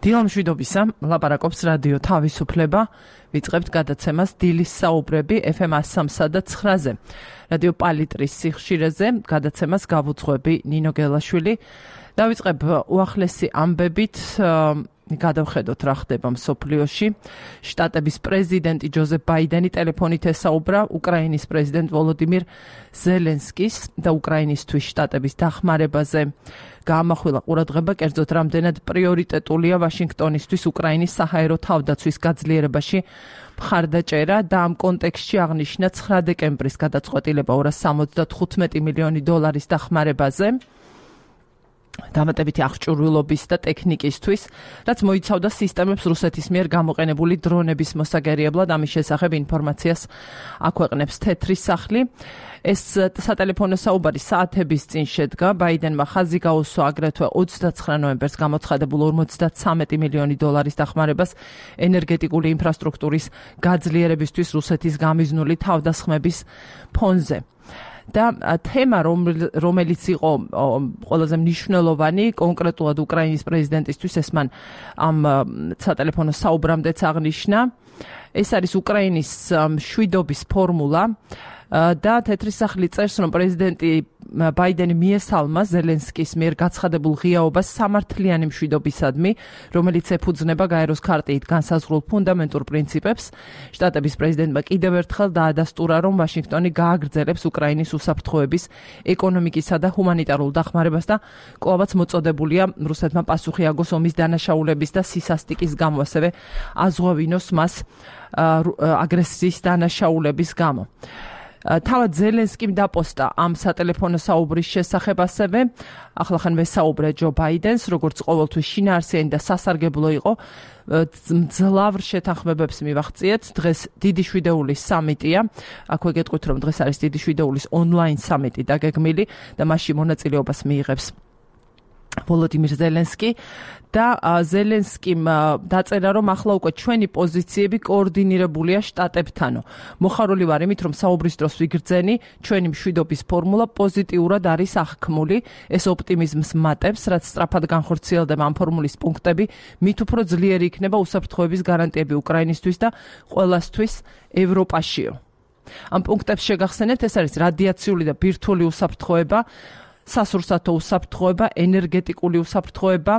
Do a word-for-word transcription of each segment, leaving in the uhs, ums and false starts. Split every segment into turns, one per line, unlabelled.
დილა მშვიდობისა, ლაპარაკობს რადიო თავისუფლება, ვიწყებთ გადაცემას დილის საუბრები ეფ ემ one oh three და nine-ზე. რადიო პალიტრის სიხშირეზე გადაცემას გავუძღვები ნინო გელაშვილი. დავიწყებ უახლესი ამბებით, გადავხედოთ რა ხდება მსოფლიოში. შტატების პრეზიდენტი ჯოზეფ ბაიდენი ტელეფონით ესაუბრა უკრაინის პრეზიდენტ ვოლოდიმირ ზელენსკის და უკრაინისთვის შტატების დახმარებაზე. გაამახვილა ყურადღება, კერძოდ რამდენად პრიორიტეტულია ვაშინგტონისთვის უკრაინის საჰაერო თავდაცვის გაძლიერებაში მხარდაჭერა და ამ კონტექსტში აღნიშნა ცხრა დეკემბრის გადაწყვეტილება ორას სამოცდათხუთმეტი მილიონი დოლარის დახმარებაზე. დამატებითი აღჭურვილობის და ტექნიკისთვის, რაც მოიცავდა სისტემებს რუსეთის მიერ გამოყენებული დრონების მოსაგერიებლად. ამის შესახებ ინფორმაციას აქვეყნებს თეთრი სახლი. ეს სატელეფონო საუბარი საათების წინ შედგა. ბაიდენმა ხაზი გაუსვა აგრეთვე ოცდაცხრა ნოემბერს გამოცხადებულ ორმოცდათვრამეტი მილიონი დოლარის დახმარებას ენერგეტიკული ინფრასტრუქტურის გაძლიერებისთვის რუსეთის გამიზნული თავდასხმების ფონზე. და თემა, რომელიც იყო ყველაზე მნიშვნელოვანი კონკრეტულად უკრაინის პრეზიდენტისთვის, ეს მან ამ სატელეფონო საუბრამდეც აღნიშნა. ეს არის უკრაინის მშვიდობის ფორმულა და თეთრი სახლი წერს, რომ პრეზიდენტი ბაიდენი მიესალმა ზელენსკის მიერ გაცხადებულ ღიაობას სამართლიანი მშვიდობისადმი, რომელიც ეფუძნება გაეროს ქარტიით განსაზღვრულ ფუნდამენტურ პრინციპებს. შტატების პრეზიდენტმა კიდევ ერთხელ დაადასტურა, რომ ვაშინგტონი გააგრძელებს უკრაინის უსაფრთხოების, ეკონომიკისა და ჰუმანიტარულ დახმარებას და კვლავაც მოწოდებულია რუსეთმა პასუხი აგოს ომის დანაშაულების და სისასტიკის გამო, ასევე აზღვევინოს მას აგრესიის დანაშაულების გამო. თავად ზელენსკიმ დაპოსტა ამ სატელეფონო საუბრის შესახებ ასევე. ახლახან ვესაუბრე ჯო ბაიდენს, როგორც ყოველთვის შინაარსიანი და სასარგებლო იყო. მძლავრ შეთანხმებებს მივაღწიეთ. დღეს დიდი შვიდეულის სამიტია. აქვე გეტყვით, რომ დღეს არის დიდი შვიდეულის ონლაინ სამიტი დაგეგმილი და მასში მონაწილეობას მიიღებს ვოლოდიმირ ზელენსკი და ზელენსკიმ დაწერა, რომ ახლა უკვე ჩვენი პოზიციები კოორდინირებულია შტატებთანო. მოხარული ვარ იმით, რომ საუბრის დროს ვიგრძენი, ჩვენი მშვიდობის ფორმულა პოზიტიურად არის აღქმული. ეს ოპტიმიზმს მატებს, რაც სწრაფად განხორციელდება ამ ფორმულის პუნქტები, მით უფრო ძლიერი იქნება უსაფრთხოების გარანტიები უკრაინისთვის და ყველასთვის ევროპაშიო. ამ პუნქტებს შეგახსენებთ, ეს არის რადიაციული და ბირთვული უსაფრთხოება, სასურსათო უსაფრთხოება, ენერგეტიკული უსაფრთხოება,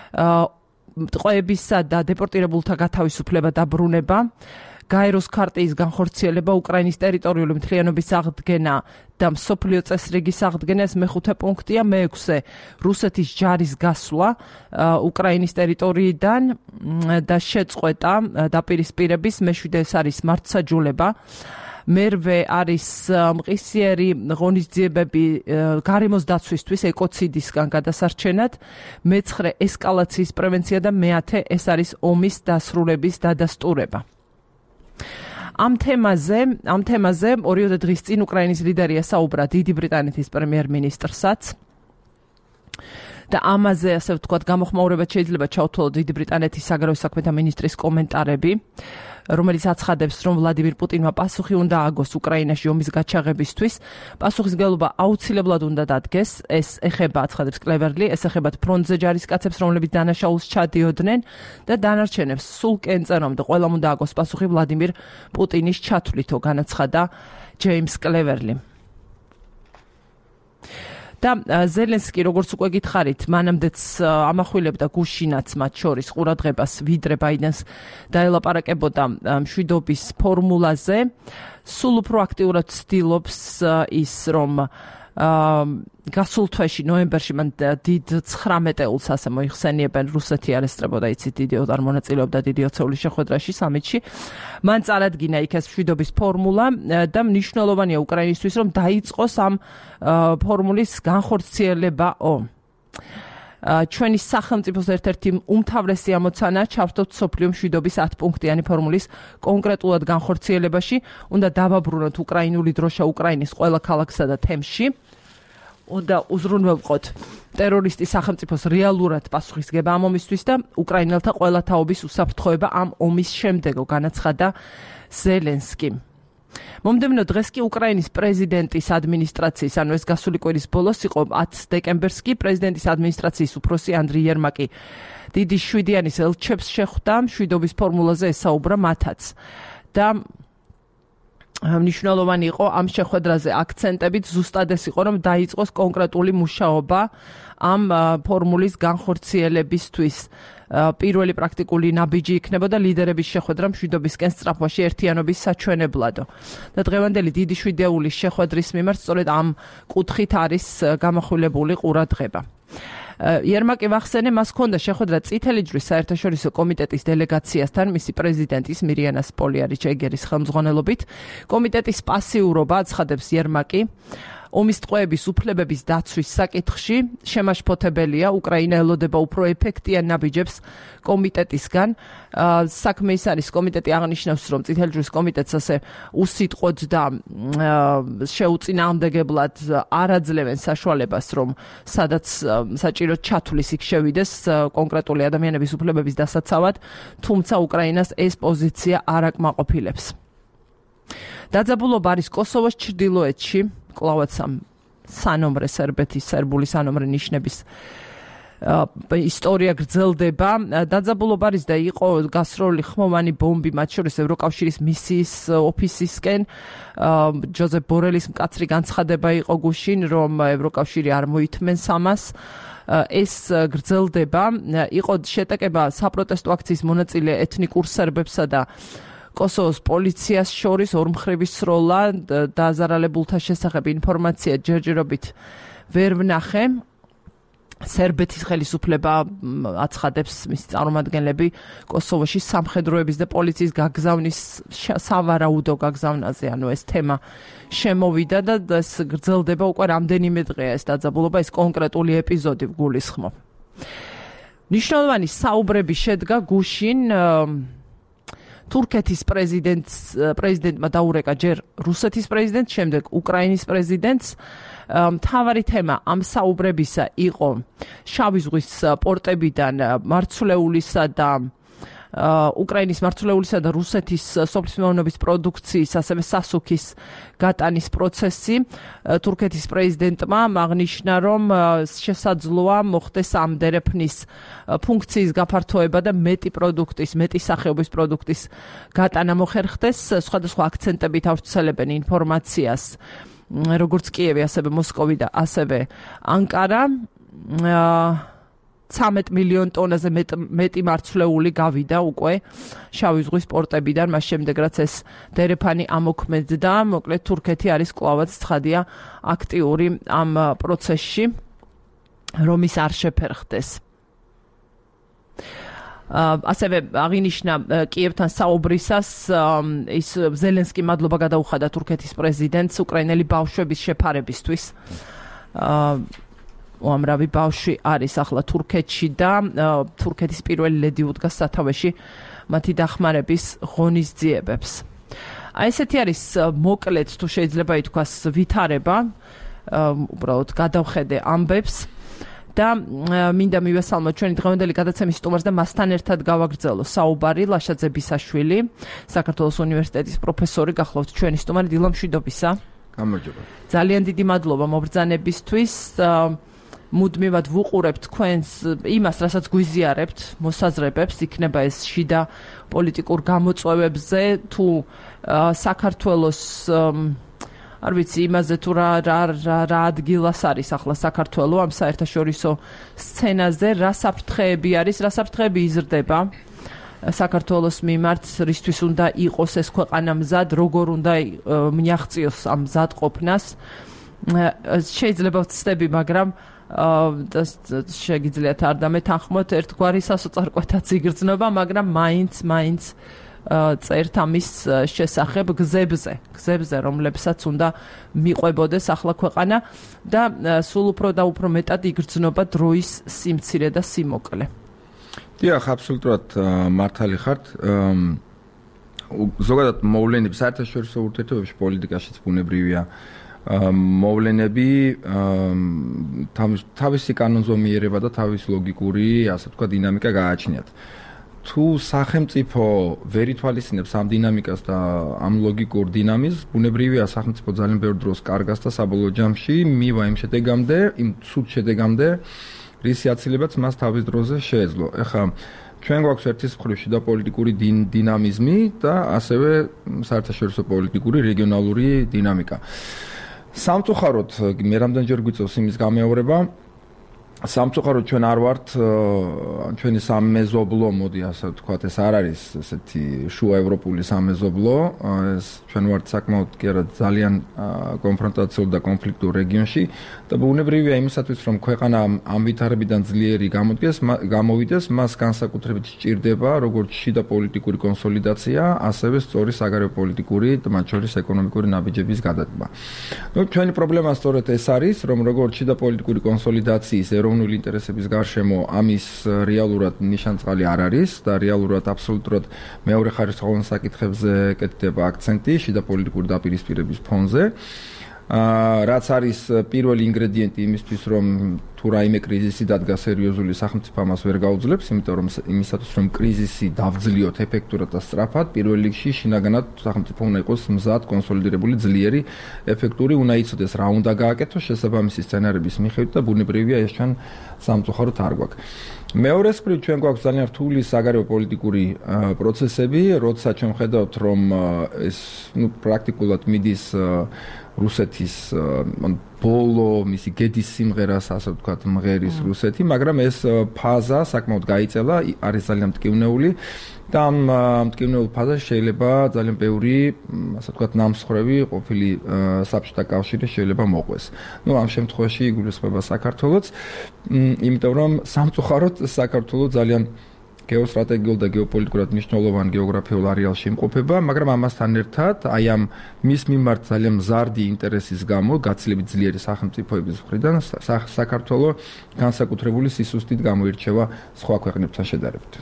ტყვეებისა და დეპორტირებულთა გათავისუფლება და ბრუნება, გაეროს ქარტიის განხორციელება, უკრაინის ტერიტორიული მთლიანობის აღდგენა და მსოფლიო წესრიგის აღდგენა. ეს მეხუთე პუნქტია. მეექვსე რუსეთის ჯარის გასვლა უკრაინის ტერიტორიიდან და შეწყვეტა დაპირისპირების. მეშვიდე ეს არის მართლმსაჯულება. მერვე არის მყისიერი ღონისძიებები გარემოს დაცვისთვის ეკოციდისგან გადასარჩენად. მეცხრე ესკალაციის პრევენცია და მეათე ეს არის ომის დასრულების დადასტურება. ამ თემაზე, ამ თემაზე ორიოდე დღის წინ უკრაინის ლიდერი ესაუბრა დიდი ბრიტანეთის პრემიერ-მინისტრსაც. და ამაზე, ასე ვთქვათ, გამოხმაურებად შეიძლება ჩავთვალოთ დიდი ბრიტანეთის საგარეო საქმეთა მინისტრის კომენტარები, რომელიც აცხადებს, რომ ვლადიმირ პუტინმა პასუხი უნდა აგოს უკრაინაში ომის გაჩაღებისთვის. პასუხისმგებლობა აუცილებლად უნდა დადგეს. ეს ეხება, აცხადებს კლევერლი, ეს ეხებათ ფრონტზე ჯარისკაცებს, რომლებიც დანაშაულს ჩადიოდნენ და დანარჩენებს სულ კენწერომდე ყველამ უნდა აგოს პასუხი ვლადიმირ პუტინის ჩათვლითო, განაცხადა ჯეიმს კლევერლი. და ზელენსკი, როგორც უკვე გითხარით, მანამდეც ამახვილებდა გუშინაც მათ შორის ყურადღებას, ვიდრე ბაიდენს დაელაპარაკებოდა მშვიდობის ფორმულაზე. სულ უფრო აქტიურად ცდილობს ის, რომ გასულ თვეში ნოემბერში მან დიდ ცხრამეტეულს ასე მოიხსენიებენ, რუსეთი არ ესწრებოდა, იცით, დიდი არ მონაწილეობდა დიდი ოცეული შეხვედრაში სამიტში. მან წარადგინა იქ ეს მშვიდობის ფორმულა და მნიშვნელოვანია უკრაინისთვის, რომ დაიწყოს ამ ფორმულის განხორციელებაო. ჩვენი სახელმწიფოს ერთ-ერთი უმთავრესი ამოცანაა ჩავთვალოთ მსოფლიო მშვიდობის ათპუნქტიანი ფორმულის კონკრეტულად განხორციელებაში. უნდა დავაბრუნოთ უკრაინული დროშა უკრაინის ყველა ქალაქსა და თემში. უნდა უზრუნველყოთ ტერორისტის სახელმწიფოს რეალურად პასუხისგება ამ ომისთვის და უკრაინელთა ყველა თაობის უსაფრთხოება ამ ომის შემდეგო, განაცხადა ზელენსკიმ. მომდევნო დღეს კი უკრაინის პრეზიდენტის ადმინისტრაციის, ანუ ეს გასული კვირის ბოლოს იყო ათს დეკემბერს კი პრეზიდენტის ადმინისტრაციის უფროსი ანდრი იერმაკი დიდი შვიდიანის ელჩებს შეხვდა, მშვიდობის ფორმულაზე ესაუბრა მათაც. და მნიშვნელოვანი იყო ამ შეხვედრაზე აქცენტებით ზუსტად ეს იყო, რომ დაიწყოს კონკრეტული მუშაობა ამ ფორმულის განხორციელებისთვის. პირველი პრაქტიკული ნაბიჯი იქნებოდა ლიდერების შეხვედრა მშვიდობისკენ სწრაფვაში ერთიანობის საჩვენებლადო. და დღევანდელი დიდი შვიდეულის შეხვედრის მიმართ სწორედ ამ კუთხით არის გამახვილებული ყურადღება. Iermaki ვახსენე, მას ჰქონდა შეხვედრა წითელი ჯვრის საერთაშორისო კომიტეტის დელეგაციასთან, მისი პრეზიდენტის მირიანა სპოლიარიჩ-ეგერის ხელმძღვანელობით. კომიტეტის პასიურობა აცხადებს Iermaki, ომის ტყვეების უფლებების დაცვის საკითხში შემაშფოთებელია. უკრაინა ელოდება უფრო ეფექტიან ნაბიჯებს კომიტეტისგან. საქმე ის არის, კომიტეტი აღნიშნავს, რომ წითელი ჯვრის კომიტეტს ასე უსიტყვოდ და შეუწინააღმდეგებლად არ აძლევენ საშუალებას, რომ სადაც საჭირო ჩათვლის იქ შევიდეს კონკრეტული ადამიანების უფლებების დასაცავად, თუმცა უკრაინას ეს პოზიცია არ აკმაყოფილებს. დაძაბულობა არის კოსოვოს ჩრდილოეთში, კლავაც ამ სანომრე სერბეთის სერბული სანომრე ნიშნების ისტორია გრძელდება. დაძაბულობა არის და იყო გასროლი ხმოვანი ბომბი, მათ შორის ევროკავშირის მისიის ოფისისკენ. ჯოზეფ ბორელის მკაცრი განცხადება იყო გუშინ, რომ ევროკავშირი არ მოითმენს ამას. ეს გრძელდება. იყო შეტაკება საპროტესტო აქციის მონაწილე ეთნიკურ სერბებსა და კოსოვოს პოლიციას შორის ორმხრივი სროლა დაზარალებულთა შესახებ ინფორმაცია ჯერჯერობით ვერ ვნახე. სერბეთის ხელისუფლება აცხადებს მის წარმომადგენლები კოსოვოში სამხედროების და პოლიციის გაგზავნის სავარაუდო გაგზავნაზე, ანუ ეს თემა შემოვიდა და ეს გრძელდება უკვე რამდენიმე დღეა ეს დაძაბულობა, ეს კონკრეტული ეპიზოდი გულისხმობ. მნიშვნელოვანი საუბრები შედგა გუშინ თურქეთის პრეზიდენტს პრეზიდენტმა დაურეკა ჯერ რუსეთის პრეზიდენტს, შემდეგ უკრაინის პრეზიდენტს. მთავარი თემა ამ საუბრებისა იყო შავი ზღვის პორტებიდან მარცვლეულისა და უკრაინის მარცვლეულისა და რუსეთის სოფლის მეურნეობის პროდუქციის, ასევე სასუქის გატანის პროცესი. თურქეთის პრეზიდენტმა აღნიშნა, რომ შესაძლოა მოხდეს ამ დერეფნის ფუნქციის გაფართოება და მეტი პროდუქტის, მეტი სახეობის პროდუქტის გატანა მოხერხდეს. სხვადასხვა აქცენტებით ავრცელებენ ინფორმაციას, როგორც კიევი, ასევე მოსკოვი და ასევე ანკარა. ცამეტ მილიონ ტონაზე მეტი მარცვლეული გავიდა უკვე შავი ზღვის პორტებიდან, მას შემდეგ რაც ეს დერეფანი ამოქმედდა. მოკლედ თურქეთი არის კლავაც ცხადია აქტიური ამ პროცესში, რომ ის არ შეფერხდეს. ასევე აღინიშნა კიევთან საუბრისას ის ზელენსკი მადლობა გადაუხადა თურქეთის პრეზიდენტს უკრაინელი ბავშვების შეფარებისთვის. უამრავი ბავშვი არის ახლა თურქეთში და თურქეთის პირველი ლედი უდგა სათავეში მათი დახმარების ღონისძიებებს. აი ესეთი არის მოკლედ თუ შეიძლება ითქვას ვითარება, უბრალოდ გადავხედე ამბებს და მინდა მივესალმოთ ჩვენი დღევანდელი გადაცემის სტუმარს და მასთან ერთად გავაგრძელო საუბარი ლაშაძე ბისაშვილი, საქართველოს უნივერსიტეტის პროფესორი, გახლავთ ჩვენი სტუმარი. დილა მშვიდობისა.
გამარჯობა.
ძალიან დიდი მადლობა მობრძანებისთვის. მუდმივად ვუყურებთ თქვენს იმას, რასაც გვიზიარებთ, მოსაზრებებს, იქნება ეს შიდა პოლიტიკურ გამოწვევებზე, თუ საქართველოს არ ვიცი იმაზე თუ რა რა ადგილას არის ახლა საქართველო ამ საერთაშორისო სცენაზე, რა საფრთხეები არის, რა საფრთხეები იზრდება საქართველოს მიმართ, რისთვის უნდა იყოს ეს ქვეყანა მზად, როგორ უნდა მიაღწიოს ამ მზადყოფნას. შეიძლება ვცდები, მაგრამ შეგიძლიათ არ დამეთანხმოთ, ერთგვარი სასოწარკვეთაც იგრძნობა, მაგრამ მაინც მაინც წერთ ამის შესახებ გზებზე, გზებზე, რომლებსაც უნდა მიყვებოდეს ახლა ქვეყანა და სულ უფრო და უფრო მეტად იგრძნობა დროის სიმცირე და სიმოკლე.
დიახ, აბსოლუტურად მართალი ხართ. ზოგადად მოვლენები საერთაშორისო ურთიერთობებში, პოლიტიკაშიც ბუნებრივია მოვლენები თავისი კანონზომიერება და თავის ლოგიკური, ასე ვთქვათ, დინამიკა გააჩნიათ. თუ სახელმწიფო ვერ ითვალისწინებს ამ დინამიკას და ამ ლოგიკურ დინამიზმს, ბუნებრივია სახელმწიფო ძალიან ბევრ დროს კარგას და საბოლოო ჯამში მივა იმ შედეგამდე, იმ ცუდ შედეგამდე, რისი აცილებაც მას თავის დროზე შეეძლო. ეხლა ჩვენ გვაქვს ერთის მხრივ შიდა პოლიტიკური დინამიზმი და ასევე საერთაშორისო პოლიტიკური რეგიონალური დინამიკა. სამწუხაროდ მე რამდენჯერ გვიწევს იმის გამეორება სამწუხაროდ ჩვენ არ ვართ ჩვენი სამეზობლო, მოდი ასე ვთქვათ, ეს არ არის ესეთი შუა ევროპული სამეზობლო, ეს ჩვენ ვართ საკმაოდ კი არა ძალიან კონფრონტაციულ და კონფლიქტურ რეგიონში და ბუნებრივია იმისათვის, რომ ქვეყანა ამ ვითარებიდან ძლიერი გამოდგეს, გამოვიდეს, მას განსაკუთრებით სჭირდება როგორც შიდა პოლიტიკური კონსოლიდაცია, ასევე სწორი საგარეო პოლიტიკური და მათ შორის ეკონომიკური ნაბიჯების გადადგმა. ნუ ჩვენი პრობლემა სწორედ ეს არის, რომ როგორც შიდა პოლიტიკური კონსოლიდაციის ეროვნული ინტერესების გარშემო ამის რეალურად ნიშანწყალი არ არის და რეალურად აბსოლუტურად მეორე ხარისხოვან საკითხებზე კეთდება აქცენტი შიდა პოლიტიკური დაპირისპირების ფონზე. რაც არის პირველი ინგრედიენტი იმისთვის, რომ თუ რაიმე კრიზისი დადგა სერიოზული სახელმწიფო ამას ვერ გაუძლებს, იმიტომ რომ იმისათვის რომ კრიზისი დავძლიოთ ეფექტურად და სწრაფად, პირველ რიგში შინაგანად სახელმწიფო უნდა იყოს მზად, კონსოლიდირებული, ძლიერი, ეფექტური, უნდა იცოდეს რა უნდა გააკეთოს შესაბამისი სცენარების მიხედვით და ბუნებრივია ეს ჩვენ სამწუხაროდ არ გვაქვს. მეორეს მხრივ ჩვენ გვაქვს ძალიან რთული საგარეო პოლიტიკური პროცესები, როცა ჩვენ ხედავთ რომ ეს ნუ პრაქტიკულად მიდის რუსეთის ბოლო მისი გედის სიმღერას ასე ვთქვათ მღერის რუსეთი, მაგრამ ეს ფაზა საკმაოდ გაიწელა, არის ძალიან მტკივნეული და ამ მტკივნეულ ფაზაში შეიძლება ძალიან ბევრი ასე ვთქვათ ნამსხვრევი ყოფილი საბჭოთა კავშირი შეიძლება მოყვეს. ნუ ამ შემთხვევაში იგულისხმება საქართველოც, იმიტომ რომ სამწუხაროდ საქართველო ძალიან გეოსტრატეგიულ და გეოპოლიტიკურად მნიშვნელოვან გეოგრაფიულ არეალში იმყოფება, მაგრამ ამასთან ერთად აი ამ მის მიმართ ძალიან მზარდი ინტერესის გამო, გაცილებით ძლიერი სახელმწიფოების მხრიდან საქართველო განსაკუთრებული სისუსტით გამოირჩევა სხვა ქვეყნებთან შედარებით.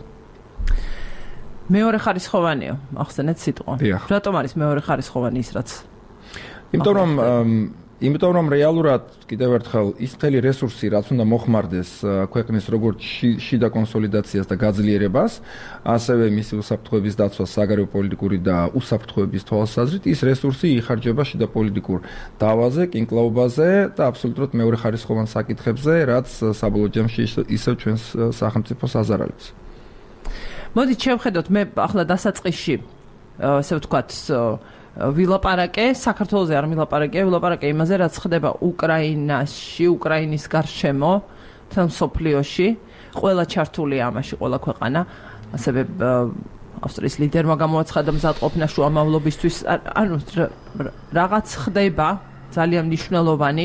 მეორე ხარისხოვანია, ახსენეთ სიტყვა. რატომ არის მეორე ხარისხოვანი ის რაც?
იმიტომ რომ იმიტომ რომ რეალურად კიდევ ერთხელ ის მთელი რესურსი რაც უნდა მოხმარდეს ქვეყნის როგორც შიდა კონსოლიდაციას და გაძლიერებას, ასევე მისი უსაფრთხოების დაცვას საგარეო პოლიტიკური და უსაფრთხოების თვალსაზრისით, ის რესურსი იხარჯება შიდა პოლიტიკურ დავაზე, კინკლაობაზე და აბსოლუტურად მეორე ხარისხოვან საკითხებზე, რაც საბოლოო ჯამში ისევ ჩვენს სახელმწიფოს აზარალებს.
მოდით შევხედოთ მე ახლა დასაწყისში, ასე ვთქვათ, ვილაპარაკე, საქართველოზე არ ვილაპარაკე, ვილაპარაკე იმაზე, რაც ხდება უკრაინაში, უკრაინის გარშემო, თან სოფლიოში, ყველა ჩართულია ამაში, ყველა ქვეყანა, ასევე ავსტრიის ლიდერმა გამოაცხადა მზადყოფნა შუამავლობისთვის, ანუ რაღაც ხდება ძალიან მნიშვნელოვანი,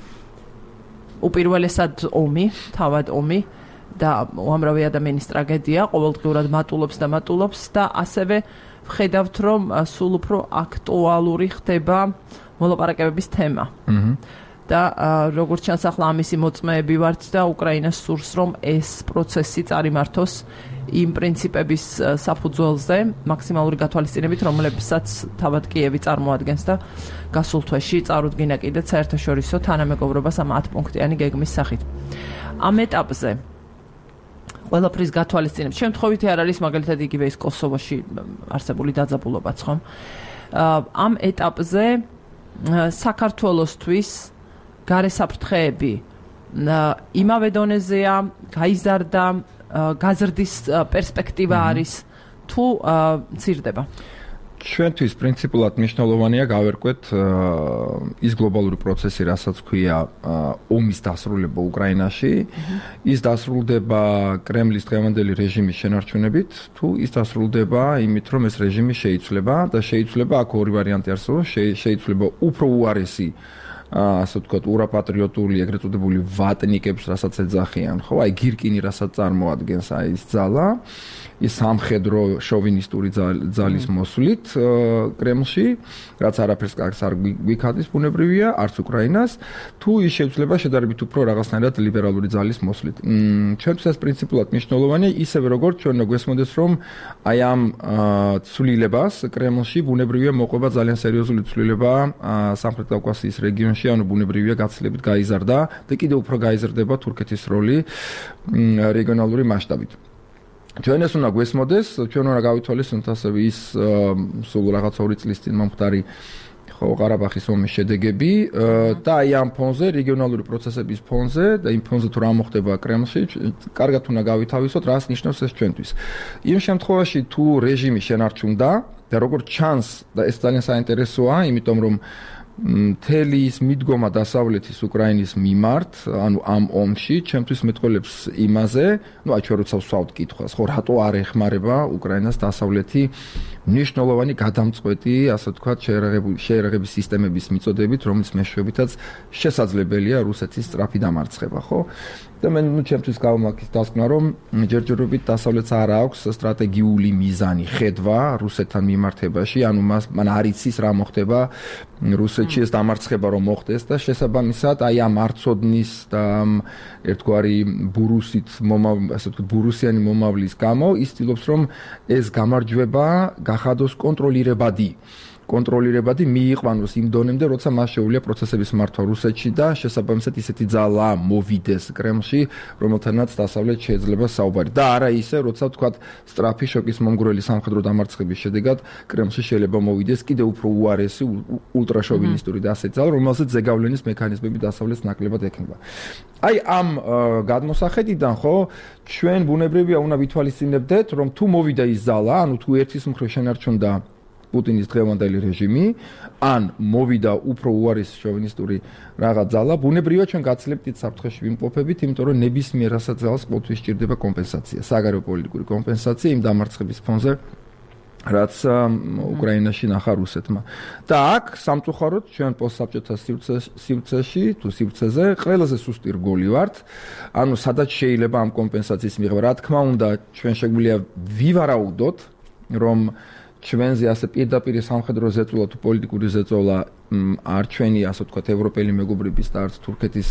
უპირველესად ომი, თავად ომი და უამრავი ადამიანის ტრაგედია, ყოველდღიურად მატულობს და მატულობს და ასევე ვხედავთ, რომ სულ უფრო აქტუალური ხდება მოლაპარაკებების თემა. და როგორც ჩანს ახლა ამისი მოწმეები ვართ და უკრაინას სურს, რომ ეს პროცესი წარიმართოს იმ პრინციპების საფუძველზე, მაქსიმალური გათვალისწინებით, რომლებსაც თავად კიევი წარმოადგენს და გასულ თვეში წარუდგინა კიდეც საერთაშორისო თანამეგობრობას ამ ათპუნქტიანი გეგმის სახით. ამ ეტაპზე ყველაფრის გათვალისწინებით. შემთხვევითი არ არის მაგალითად იგივე ის კოსოვოში არსებული დაძაბულობაც, ხომ? ამ ეტაპზე საქართველოსთვის გარესაფრთხეები იმავე დონეზეა, გაიზარდა, გაზრდის პერსპექტივა არის თუ მცირდება?
ჩვენთვის პრინციპულად მნიშვნელოვანია გავერკვეთ ის გლობალური პროცესი, რასაც ქვია ომის დასრულება უკრაინაში, ის დასრულდება კრემლის დღევანდელი რეჟიმის შენარჩუნებით, თუ ის დასრულდება იმით, რომ ეს რეჟიმი შეიცვლება და შეიცვლება, აქ ორი ვარიანტი არსებობს, შეიცვლება უფრო უარესი ასე ვთქვათ, ურაპატრიოტული, ეგრეთ წოდებული ვატნიკებს, რასაც ეძახიან, ხო, აი გირკინი, რასაც წარმოადგენს აი ეს ძალა, ის სამხედრო შოვინისტური ძალის მოსვლით კრემლში, რაც არაფერს კარგს არ გვიქადის ბუნებრივია, არც უკრაინას, თუ ის შეცვლება შედარებით უფრო რაღაცნაირად ლიბერალური ძალის მოსვლით. ჩვენთვის ეს პრინციპულად მნიშვნელოვანია, ისევე როგორც ჩვენ გვესმოდეს, რომ აი ამ ცვლილებას კრემლში ბუნებრივია მოყვება ძალიან სერიოზული ცვლილება სამხრეთ კავკასიის რეგიონში, ანუ ბუნებრივია გაცილებით გაიზარდა და კიდევ უფრო გაიზარდება თურქეთის როლი რეგიონალური მასშტაბით. ჩვენ ეს უნდა გვესმოდეს, ჩვენ უნდა გავითვალისწინოთ ასევე ის სულ რაღაც ორი წლის წინ მომხდარი ხო, ყარაბაღის ომის შედეგები და აი ამ ფონზე, რეგიონალური პროცესების ფონზე და იმ ფონზე თუ რა მოხდება კრემლში, კარგად უნდა გავითავისოთ, რას ნიშნავს ეს ჩვენთვის. იმ შემთხვევაში თუ რეჟიმი შენარჩუნდა და როგორც ჩანს და ეს ძალიან საინტერესოა, იმიტომ რომ მთელი ის მიდგომა დასავლეთის უკრაინის მიმართ, ანუ ამ ომში, ჩემთვის მეტყველებს იმაზე, ну, აი ჩვენ როცა ვსვავთ კითხვას, ხო, რატო არ ეხმარება უკრაინას დასავლეთი მნიშვნელოვანი გადამწყვეტი, ასე ვთქვათ, შეერაღების სისტემების მიწოდებით, რომლის მეშვეობითაც შესაძლებელია რუსეთის სწრაფი დამარცხება, ხო? და მე ნუ ჩემთვის გავმაქის დასკვნა, რომ ჯერჯერობით დასავლეთს არ აქვს სტრატეგიული მიზანი, ხედვა რუსეთთან მიმართებაში, ანუ მას მან არ იცის რა მოხდება რუსეთში ეს დამარცხება რომ მოხდეს და შესაბამისად აი ამ არცოდნის და ერთგვარი ბურუსით მომავლის, ასე ვთქვათ, ბურუსიანი მომავლის გამო ის ცდილობს რომ ეს გამარჯვება გახადოს კონტროლირებადი. კონტროლირებადი მიიყვანოს იმ დონემდე, როცა მას შეუძლია პროცესების მართვა რუსეთში და შესაბამისად ისეთი ძალა მოვიდეს კრემლში, რომელთანაც დასავლეთ შეიძლება საუბარი. და არა ისე, როცა ვთქვათ, სწრაფი შოკის მომგვრელი სამხედრო დამარცხების შედეგად კრემლში შეიძლება მოვიდეს კიდევ უფრო უარესი ულტრაშოვინისტური და ასეთი ძალა, რომელსაც ზეგავლენის მექანიზმები დასავლეთს ნაკლებად ექნება. აი ამ გადმოსახედიდან ხო ჩვენ ბუნებრივია უნდა ვითვალისწინებდეთ, რომ თუ მოვიდა ის ძალა, ანუ თუ ერთის მხრივ შენარჩუნდა პუტინის დღევანდელი რეჟიმი, ან მოვიდა უფრო უარესი შოვინისტური რაღაც ძალა, ბუნებრივია ჩვენ გაცლებთ ის საფრთხეში ვიმყოფებით, იმიტომ რომ ნებისმიერ ასეთ ძალას ყოველთვის სჭირდება კომპენსაცია, საგარეო პოლიტიკური კომპენსაცია იმ დამარცხების ფონზე, რაც უკრაინაში ნახა რუსეთმა. და აქ სამწუხაროდ ჩვენ პოსტსაბჭოთა სივრცეში, თუ სივრცეზე ყველაზე სუსტი რგოლი ვართ, ანუ სადაც შეიძლება ამ კომპენსაციის მიღება. რა თქმა უნდა, ჩვენ შეგვიძლია ვივარაუდოთ, რომ ჩვენზე ასე პირდაპირ სამხედრო ზეწოლა თუ პოლიტიკური ზეწოლა არ ჩვენი, ასე ვთქვათ, ევროპელი მეგობრების და არც თურქეთის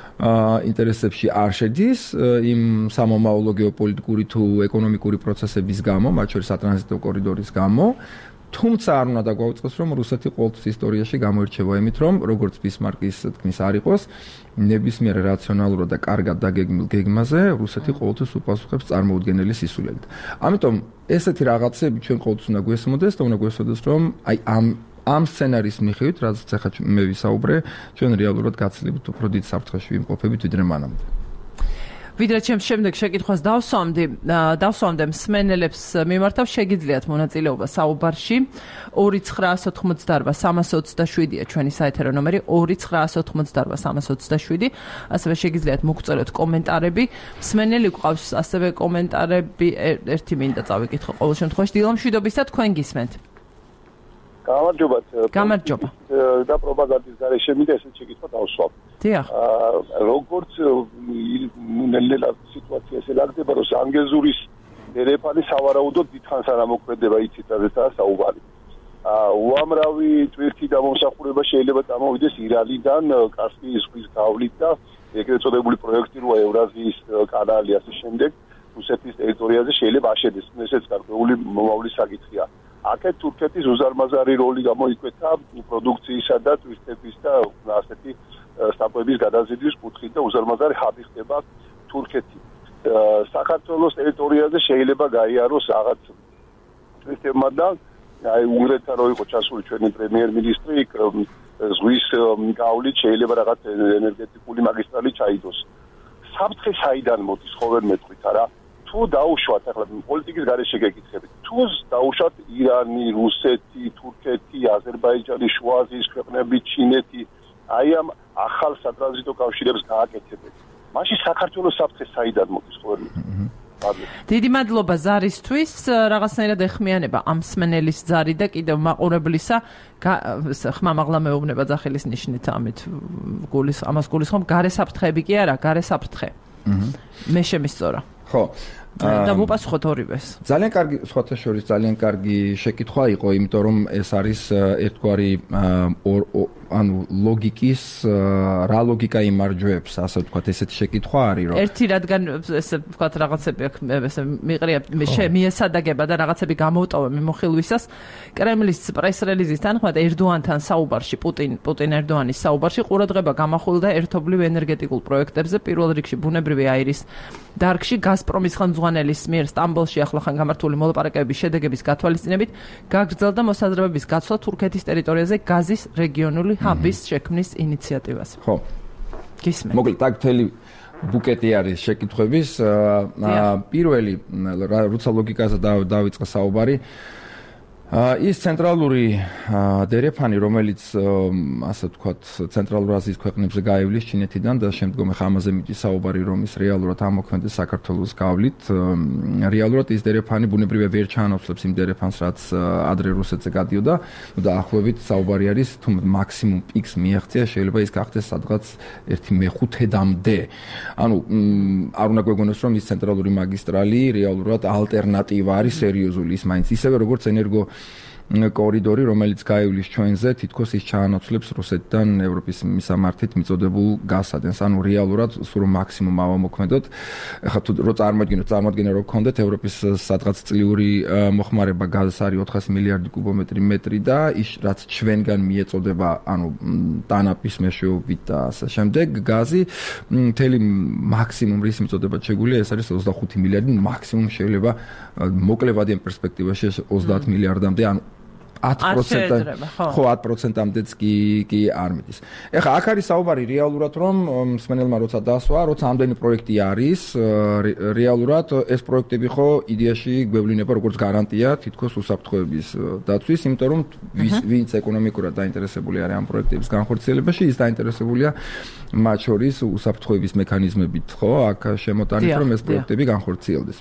ინტერესებში არ შედის იმ სამომავლო გეოპოლიტიკური თუ ეკონომიკური პროცესების გამო, მათ შორის სატრანზიტო კორიდორის გამო. თუმცა არ უნდა დაგვაუწყოს, რომ რუსეთი ყოველთვის ისტორიაში გამოირჩევა იმით, რომ როგორც ბისმარკის თქმის არ იყოს, ნებისმიერ რაციონალურად და კარგად დაგეგმილ გეგმაზე რუსეთი ყოველთვის უპასუხებს წარმოუდგენელი სისულელით. ამიტომ ესეთი რაღაცები ჩვენ ყოველთვის უნდა გვესმოდეს და უნდა გვესმოდეს, რომ აი ამ ამ სცენარის მიხედვით, რაც ახლა მე ვისაუბრე, ჩვენ რეალურად გაცილებით უფრო დიდ საფრთხეში ვიმყოფებით, ვიდრე მანამდე.
ვიდრე ჩემს შემდეგ შეკითხვას დავსვამდი, დავსვამდე მსმენელებს მიმართავ შეგიძლიათ მონაწილეობა საუბარში. ორი ცხრაასი ოცდაოთხმოცდაარბა სამასი ოცდაშვიდია ჩვენი საეთერო ნომერი ორი ცხრაასი ოცდაოთხმოცდაარბა სამასი ოცდაშვიდი. ასევე შეგიძლიათ მოგწეროთ კომენტარები. მსმენელი გვყავს ასევე კომენტარები, ერთი მინდა წავიკითხო ყოველ შემთხვევაში. დილამშვიდობისა, თქვენ გისმენთ.
გამარჯობა.
გამარჯობა.
და პროპაგანდის გარეშე მინდა ესეთ შეკითხვა დავსვამ.
დიახ.
როგორც ნელ-ნელა სიტუაციაზე ლაგდება, რომ ანგეზურის ერეფანი სავარაუდოდ დიდხანს არ ამოქმედება, იცით რაზეა საუბარი. უამრავი ტვირთი დამომსახურება შეიძლება წამოვიდეს ირანიდან, კასპიის ზღვის გავლით და ეგრეთ წოდებული პროექტი როა ევრაზიის კანალი ასე შემდეგ რუსეთის ტერიტორიაზე შეიძლება აშენდეს. ესეც გარკვეული მომავლის საკითხია. აქეთ თურქეთის უზარმაზარი როლი გამოიკვეთა პროდუქციისა და ტვირთების და ასეთი სტაპების გადაზიდვის კუთხით და უზარმაზარი ჰაბი ხდება თურქეთი. საქართველოს ტერიტორიაზე შეიძლება გაიაროს რაღაც ტვირთებმა და აი უნგრეთთან რო იყო ჩასული ჩვენი პრემიერ-მინისტრი, ზღვის გავლით შეიძლება რაღაც ენერგეტიკული მაგისტრალი ჩაიდოს. საფრთხე საიდან მოდის, ხო ვერ მეტყვით არა? თუ დაუშვათ ახლა პოლიტიკის გარეშე გეკითხებით, თუ დაუშვათ ირანი, რუსეთი, თურქეთი, აზერბაიჯანი, შუა აზიის ქვეყნები, ჩინეთი, აი ამ ახალ სატრანზიტო კავშირებს გააკეთებენ. მაშინ საქართველოს საფრთხე საიდან მოდის, ხო ვერ მეტყვით?
დიდი მადლობა ზარისთვის, რაღაცნაირად ეხმიანება ამ მსმენელის ზარი და კიდევ მაყურებლისა ხმამაღლა მეუბნება ძახილის ნიშნით ამით გულის ამას გულისხმობ გარე საფრთხეები კი არა, გარე საფრთხე. მე შემისწორა.
ხო.
და მოპასუხოთ ორივეს.
ძალიან კარგი, სხვათა შორის ძალიან კარგი შეკითხვა იყო, იმიტომ რომ ეს არის ერთგვარი ანუ ლოგიკის რა ლოგიკა იმარჯვებს, ასე ვთქვათ, ესეთი შეკითხვა არის, რომ
ერთი რადგან ესე ვთქვათ რაღაცები აქ ესე მიყრია მიესადაგება და რაღაცები გამოვტოვე მიმოხილვისას, კრემლის პრეს-რელიზის თანახმად ერდოანთან საუბარში, პუტინ პუტინ-ერდოანის საუბარში ყურადღება გამახვილდა ერთობლივ ენერგეტიკულ პროექტებზე, პირველ რიგში ბუნებრივი აირის დარგში გაზპრომის ხელმძღვანელის მიერ სტამბოლში ახლახან გამართული მოლაპარაკებების შედეგების გათვალისწინებით გაგრძელდა მოსაზრებების გაცვლა თურქეთის ტერიტორიაზე გაზის რეგიონული ჰაბის შექმნის ინიციატივას.
ხო.
გისმენთ.
მოკლედ, აქ მთელი ბუკეტი არის შეკითხვების. პირველი, როცა ლოგიკაზე დავიწყე საუბარი, ის ცენტრალური დერეფანი, რომელიც ასე ვთქვათ, ცენტრალურ აზიის ქვეყნებზე გაივლის ჩინეთიდან და შემდგომ ახლა ამაზე მიდის საუბარი, რომ ის რეალურად ამოქმედდეს საქართველოს გავლით. რეალურად ის დერეფანი ბუნებრივია ვერ ჩაანაცვლებს იმ დერეფანს, რაც ადრე რუსეთზე გადიოდა და ახლობით საუბარი არის, თუ მაქსიმუმ პიკს მიაღწია, შეიძლება ის გახდეს სადღაც ერთი მეხუთედამდე. ანუ არ უნდა გვეგონოს, რომ ის ცენტრალური მაგისტრალი რეალურად ალტერნატივა არის სერიოზული, ის მაინც ისევე როგორც ენერგო კორიდორი, რომელიც გაივლის ჩვენზე, თითქოს ის ჩაანაცვლებს რუსეთიდან ევროპის მისამართით მიწოდებულ გასადენს. ანუ რეალურად სულ მაქსიმუმ ავამოქმედოთ. ახლა თუ რო წარმოადგენთ, წარმოადგენთ რომ გქონდეთ ევროპის სადღაც წლიური მოხმარება გაზს არის ოთხასი მილიარდი კუბომეტრი მეტრი და ის რაც ჩვენგან მიეწოდება, ანუ ტანაპის მეშვეობით და ასე შემდეგ, გაზი მთელი მაქსიმუმ რის მიწოდებად შეგვიძლია, ეს არის ოცდახუთი მილიარდი, მაქსიმუმ შეიძლება მოკლევადიან პერსპექტივაში ოცდაათ მილიარდამდე, ანუ ათ პროცენტამდე ხო ათ პროცენტამდეც კი კი არ მიდის. ეხლა აქ არის საუბარი რეალურად, რომ მსმენელმა როცა დასვა, როცა ამდენი პროექტი არის, რეალურად ეს პროექტები ხო იდეაში გვევლინება როგორც გარანტია თითქოს უსაფრთხოების დაცვის, იმიტომ რომ ვინც ეკონომიკურად დაინტერესებული არის ამ პროექტების განხორციელებაში, ის დაინტერესებულია მათ შორის უსაფრთხოების მექანიზმებით, ხო, აქ შემოტანით, რომ ეს პროექტები განხორციელდეს.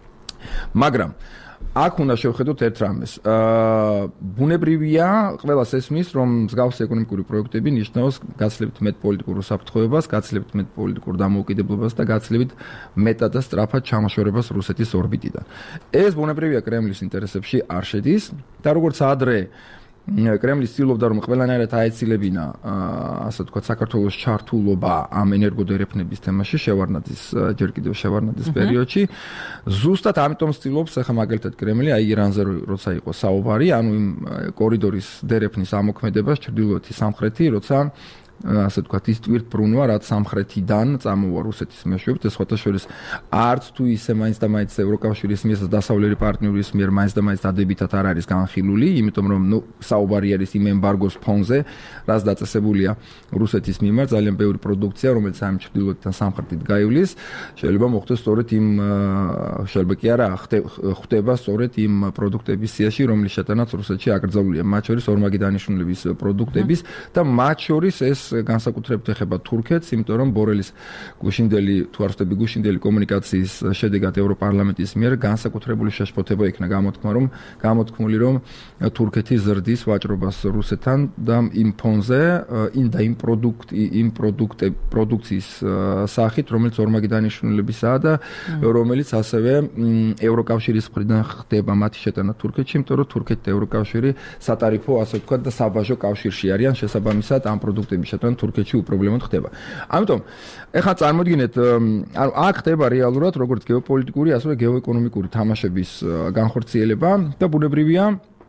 მაგრამ აქ უნდა შევხედოთ ერთ რამეს. აა ბუნებრივია, ყველას ესმის, რომ მსგავსი ეკონომიკური პროექტები ნიშნავს გაცილებით მეტ პოლიტიკურ უსაფრთხოებას, გაცილებით მეტ პოლიტიკურ დამოუკიდებლობას და გაცილებით მეტად და სწრაფად ჩამოშორებას რუსეთის ორბიტიდან. ეს ბუნებრივია კრემლის ინტერესებში არ შედის და როგორც ადრე კრემლი ცდილობდა, რომ ყველანაირად აეცილებინა, ასე ვთქვათ, საქართველოს ჩართულობა ამ ენერგოდერეფნების თემაში, შევარნაძის ჯერ კიდევ შევარნაძის პერიოდში. ზუსტად ამიტომ ცდილობს, ახლა მაგალითად კრემლი, აი ირანზე როცა იყო საუბარი, ანუ იმ კორიდორის დერეფნის ამოქმედებას ჩრდილოეთი სამხრეთი, როცა ასე ვთქვათ, ის ტვირთბრუნვა, რაც სამხრეთიდან წამოვა რუსეთის მეშვეობით, ეს სხვათა შორის არც თუ ისე მაინც და მაინც ევროკავშირის მიერ და დასავლელი პარტნიორის მიერ მაინც და მაინც დადებითად არ არის განხილული, იმიტომ რომ ნუ საუბარი არის იმ ემბარგოს ფონზე, რაც დაწესებულია რუსეთის მიმართ, ძალიან ბევრი პროდუქცია, რომელიც ამ ჩრდილოეთიდან სამხრეთით გაივლის, შეიძლება მოხდეს სწორედ იმ შეიძლება კი არა, ხდება სწორედ იმ პროდუქტების სიაში, რომლის შეტანაც რუსეთში აკრძალულია, მათ შორის ორმაგი დანიშნულების პროდუქტების და მათ შორის ეს განსაკუთრებით ეხება თურქეთს, იმიტომ რომ ბორელის გუშინდელი თუ არ ვთქვი გუშინდელი კომუნიკაციის შედეგად ევროპარლამენტის მიერ განსაკუთრებული შეშფოთება იქნა გამოთქმა, რომ გამოთქმული რომ თურქეთი ზრდის ვაჭრობას რუსეთთან და იმ ფონზე იმ და იმ პროდუქტ იმ პროდუქტე პროდუქციის სახით, რომელიც ორმაგი დანიშნულებისაა და რომელიც ასევე ევროკავშირის მხრიდან ხდება მათი შეტანა თურქეთში, იმიტომ რომ თურქეთი და ევროკავშირი სატარიფო, ასე ვთქვათ, და საბაჟო კავშირში არიან, შესაბამისად ამ პროდუქტების შეტანა თურქეთში უპრობლემოდ ხდება. ამიტომ ეხლა წარმოიდგინეთ, ანუ აქ ხდება რეალურად როგორც გეოპოლიტიკური, ასევე გეოეკონომიკური თამაშების განხორციელება და ბუნებრივია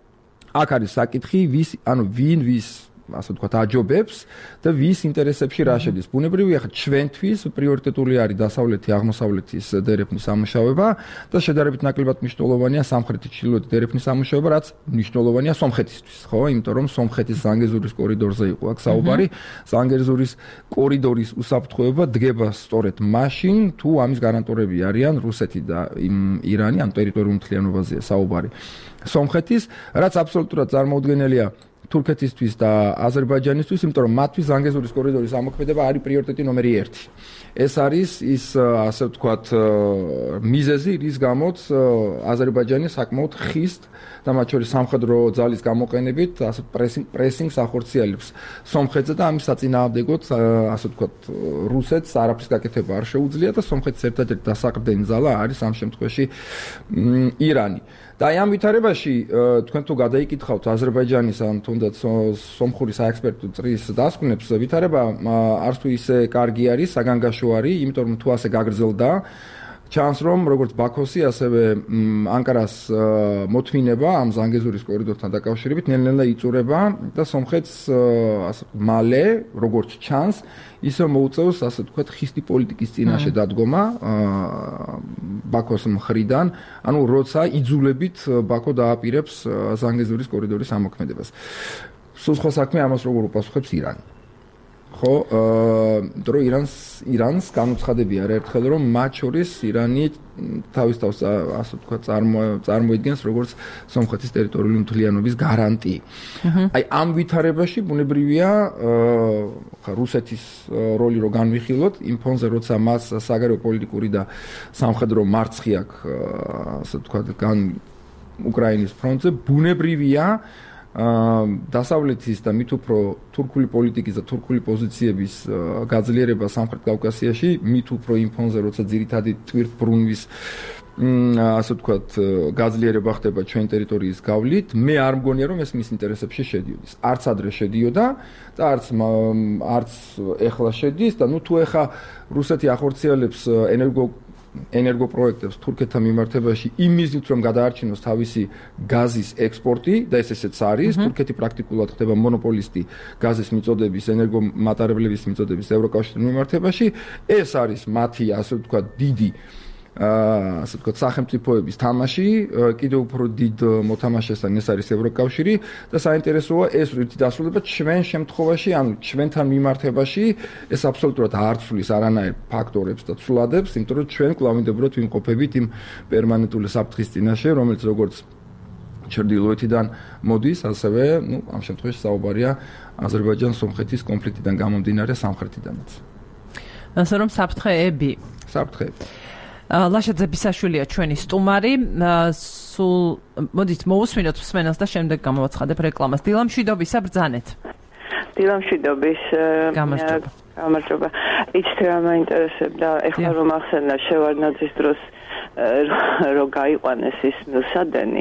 აქ არის საკითხი, ვის, ანუ ვინ ვის ასე ვთქვათ, აჯობებს და ვის ინტერესებში რა შედის. ბუნებრივია, ხა ჩვენთვის პრიორიტეტული არის დასავლეთი, აღმოსავლეთის დერეფნის ამუშავება და შედარებით ნაკლებად მნიშვნელოვანია სამხრეთი, ჩრდილოეთი დერეფნის ამუშავება, რაც მნიშვნელოვანია სომხეთისთვის, ხო? იმიტომ რომ სომხეთის ზანგეზურის კორიდორზე იყო აქ საუბარი. ზანგეზურის კორიდორის უსაფრთხოება დგება სწორედ მაშინ, თუ ამის გარანტორები არიან რუსეთი და ირანი, ამ ტერიტორიულ მთლიანობაზეა საუბარი. სომხეთის, რაც აბსოლუტურად წარმოუდგენელია თურქეთისთვის და აზერბაიჯანისთვის, იმიტომ რომ მათთვის ზანგეზურის კორიდორის ამოქმედება არის პრიორიტეტი ნომერი ერთი. ეს არის ის, ასე ვთქვათ, მიზეზი, რის გამოც აზერბაიჯანი საკმაოდ ხისტ და მათ შორის სამხედრო ძალის გამოყენებით, ასე პრესინგ პრესინგს ახორციელებს სომხეთზე და ამის საწინააღმდეგოდ, ასე ვთქვათ, რუსეთს არაფრის გაკეთება არ შეუძლია და სომხეთის ერთადერთი დასაყრდენი ძალა არის ამ შემთხვევაში ირანი. და აი ამ ვითარებაში თქვენ თუ გადაიკითხავთ აზერბაიჯანის ან თუნდაც სომხური საექსპერტო წრის დასკვნებს, ვითარება არც თუ ისე კარგი არის, საგანგაშო არის, იმიტომ რომ თუ ასე გაგრძელდა, ჩანს რომ როგორც ბაქოსი, ასევე ანკარას მოთმინება ამ ზანგეზურის კორიდორთან დაკავშირებით ნელ-ნელა იწურება და სომხეთს მალე, როგორც ჩანს, ისე მოუწევს, ასე ვთქვათ, ხისტი პოლიტიკის წინაშე დადგომა ბაქოს მხრიდან, ანუ როცა იძულებით ბაქო დააპირებს ზანგეზურის კორიდორის ამოქმედებას. სულ სხვა საქმე ამას როგორ უპასუხებს ირანი. ხო, დრო ირანს ირანს განუცხადებია არაერთხელ რომ მათ შორის ირანი თავის თავს ასე ვთქვათ წარმოიდგენს როგორც სომხეთის ტერიტორიული მთლიანობის გარანტი. აი ამ ვითარებაში ბუნებრივია ხა რუსეთის როლი რო განვიხილოთ იმ ფონზე როცა მას საგარეო პოლიტიკური და სამხედრო მარცხი აქვს ასე ვთქვათ გან უკრაინის ფრონტზე ბუნებრივია დასავლეთის და მით უფრო თურქული პოლიტიკის და თურქული პოზიციების გაძლიერება სამხრეთ კავკასიაში მით უფრო იმ ფონზე როცა ძირითადი ტვირთბრუნვის ასე ვთქვათ გაძლიერება ხდება ჩვენ ტერიტორიის გავლით მე არ მგონია რომ ეს მის ინტერესებში შედიოდეს არც ადრე შედიოდა და არც არც ეხლა შედის და ნუ თუ ეხა რუსეთი ახორციელებს ენერგო ენერგოპროექტებს თურქეთთან მიმართებაში იმ მიზნით რომ გადაარჩინოს თავისი გაზის ექსპორტი და ეს ესეც არის თურქეთი პრაქტიკულად ხდება მონოპოლისტი გაზის მიწოდების ენერგომატარებლების მიწოდების ევროკავშირის მიმართებაში ეს არის მათი ასე ვთქვათ დიდი ასე ვთქვათ სახელმწიფოების თამაში კიდევ უფრო დიდ მოთამაშესთან ეს არის ევროკავშირი და საინტერესოა ეს რითი დასრულდება ჩვენ შემთხვევაში ანუ ჩვენთან მიმართებაში ეს აბსოლუტურად არ ცვლის არანაირ ფაქტორებს და ცვლადებს იმიტომ რომ ჩვენ კლავინდებურად ვიმყოფებით იმ პერმანენტული საფრთხის წინაშე რომელიც როგორც ჩრდილოეთიდან მოდის ასევე ნუ ამ შემთხვევაში საუბარია აზერბაიჯან-სომხეთის კონფლიქტიდან გამომდინარე სამხრეთიდანაც
ასე რომ საფრთხეები
საფრთხეები
ლაშაძე ბისაშვილია ჩვენი სტუმარი. სულ მოდით მოусმინოთ მსმენელს და შემდეგ გამოვაცხადებ რეკლამას. დილამშვიდობისა ბრძანეთ.
დილამშვიდობის გამარჯობა. იცით რა მაინტერესებდა ეხლა რომ ახსენა შევარდნაძის დროს რო გაიყვანეს ის ნუსადენი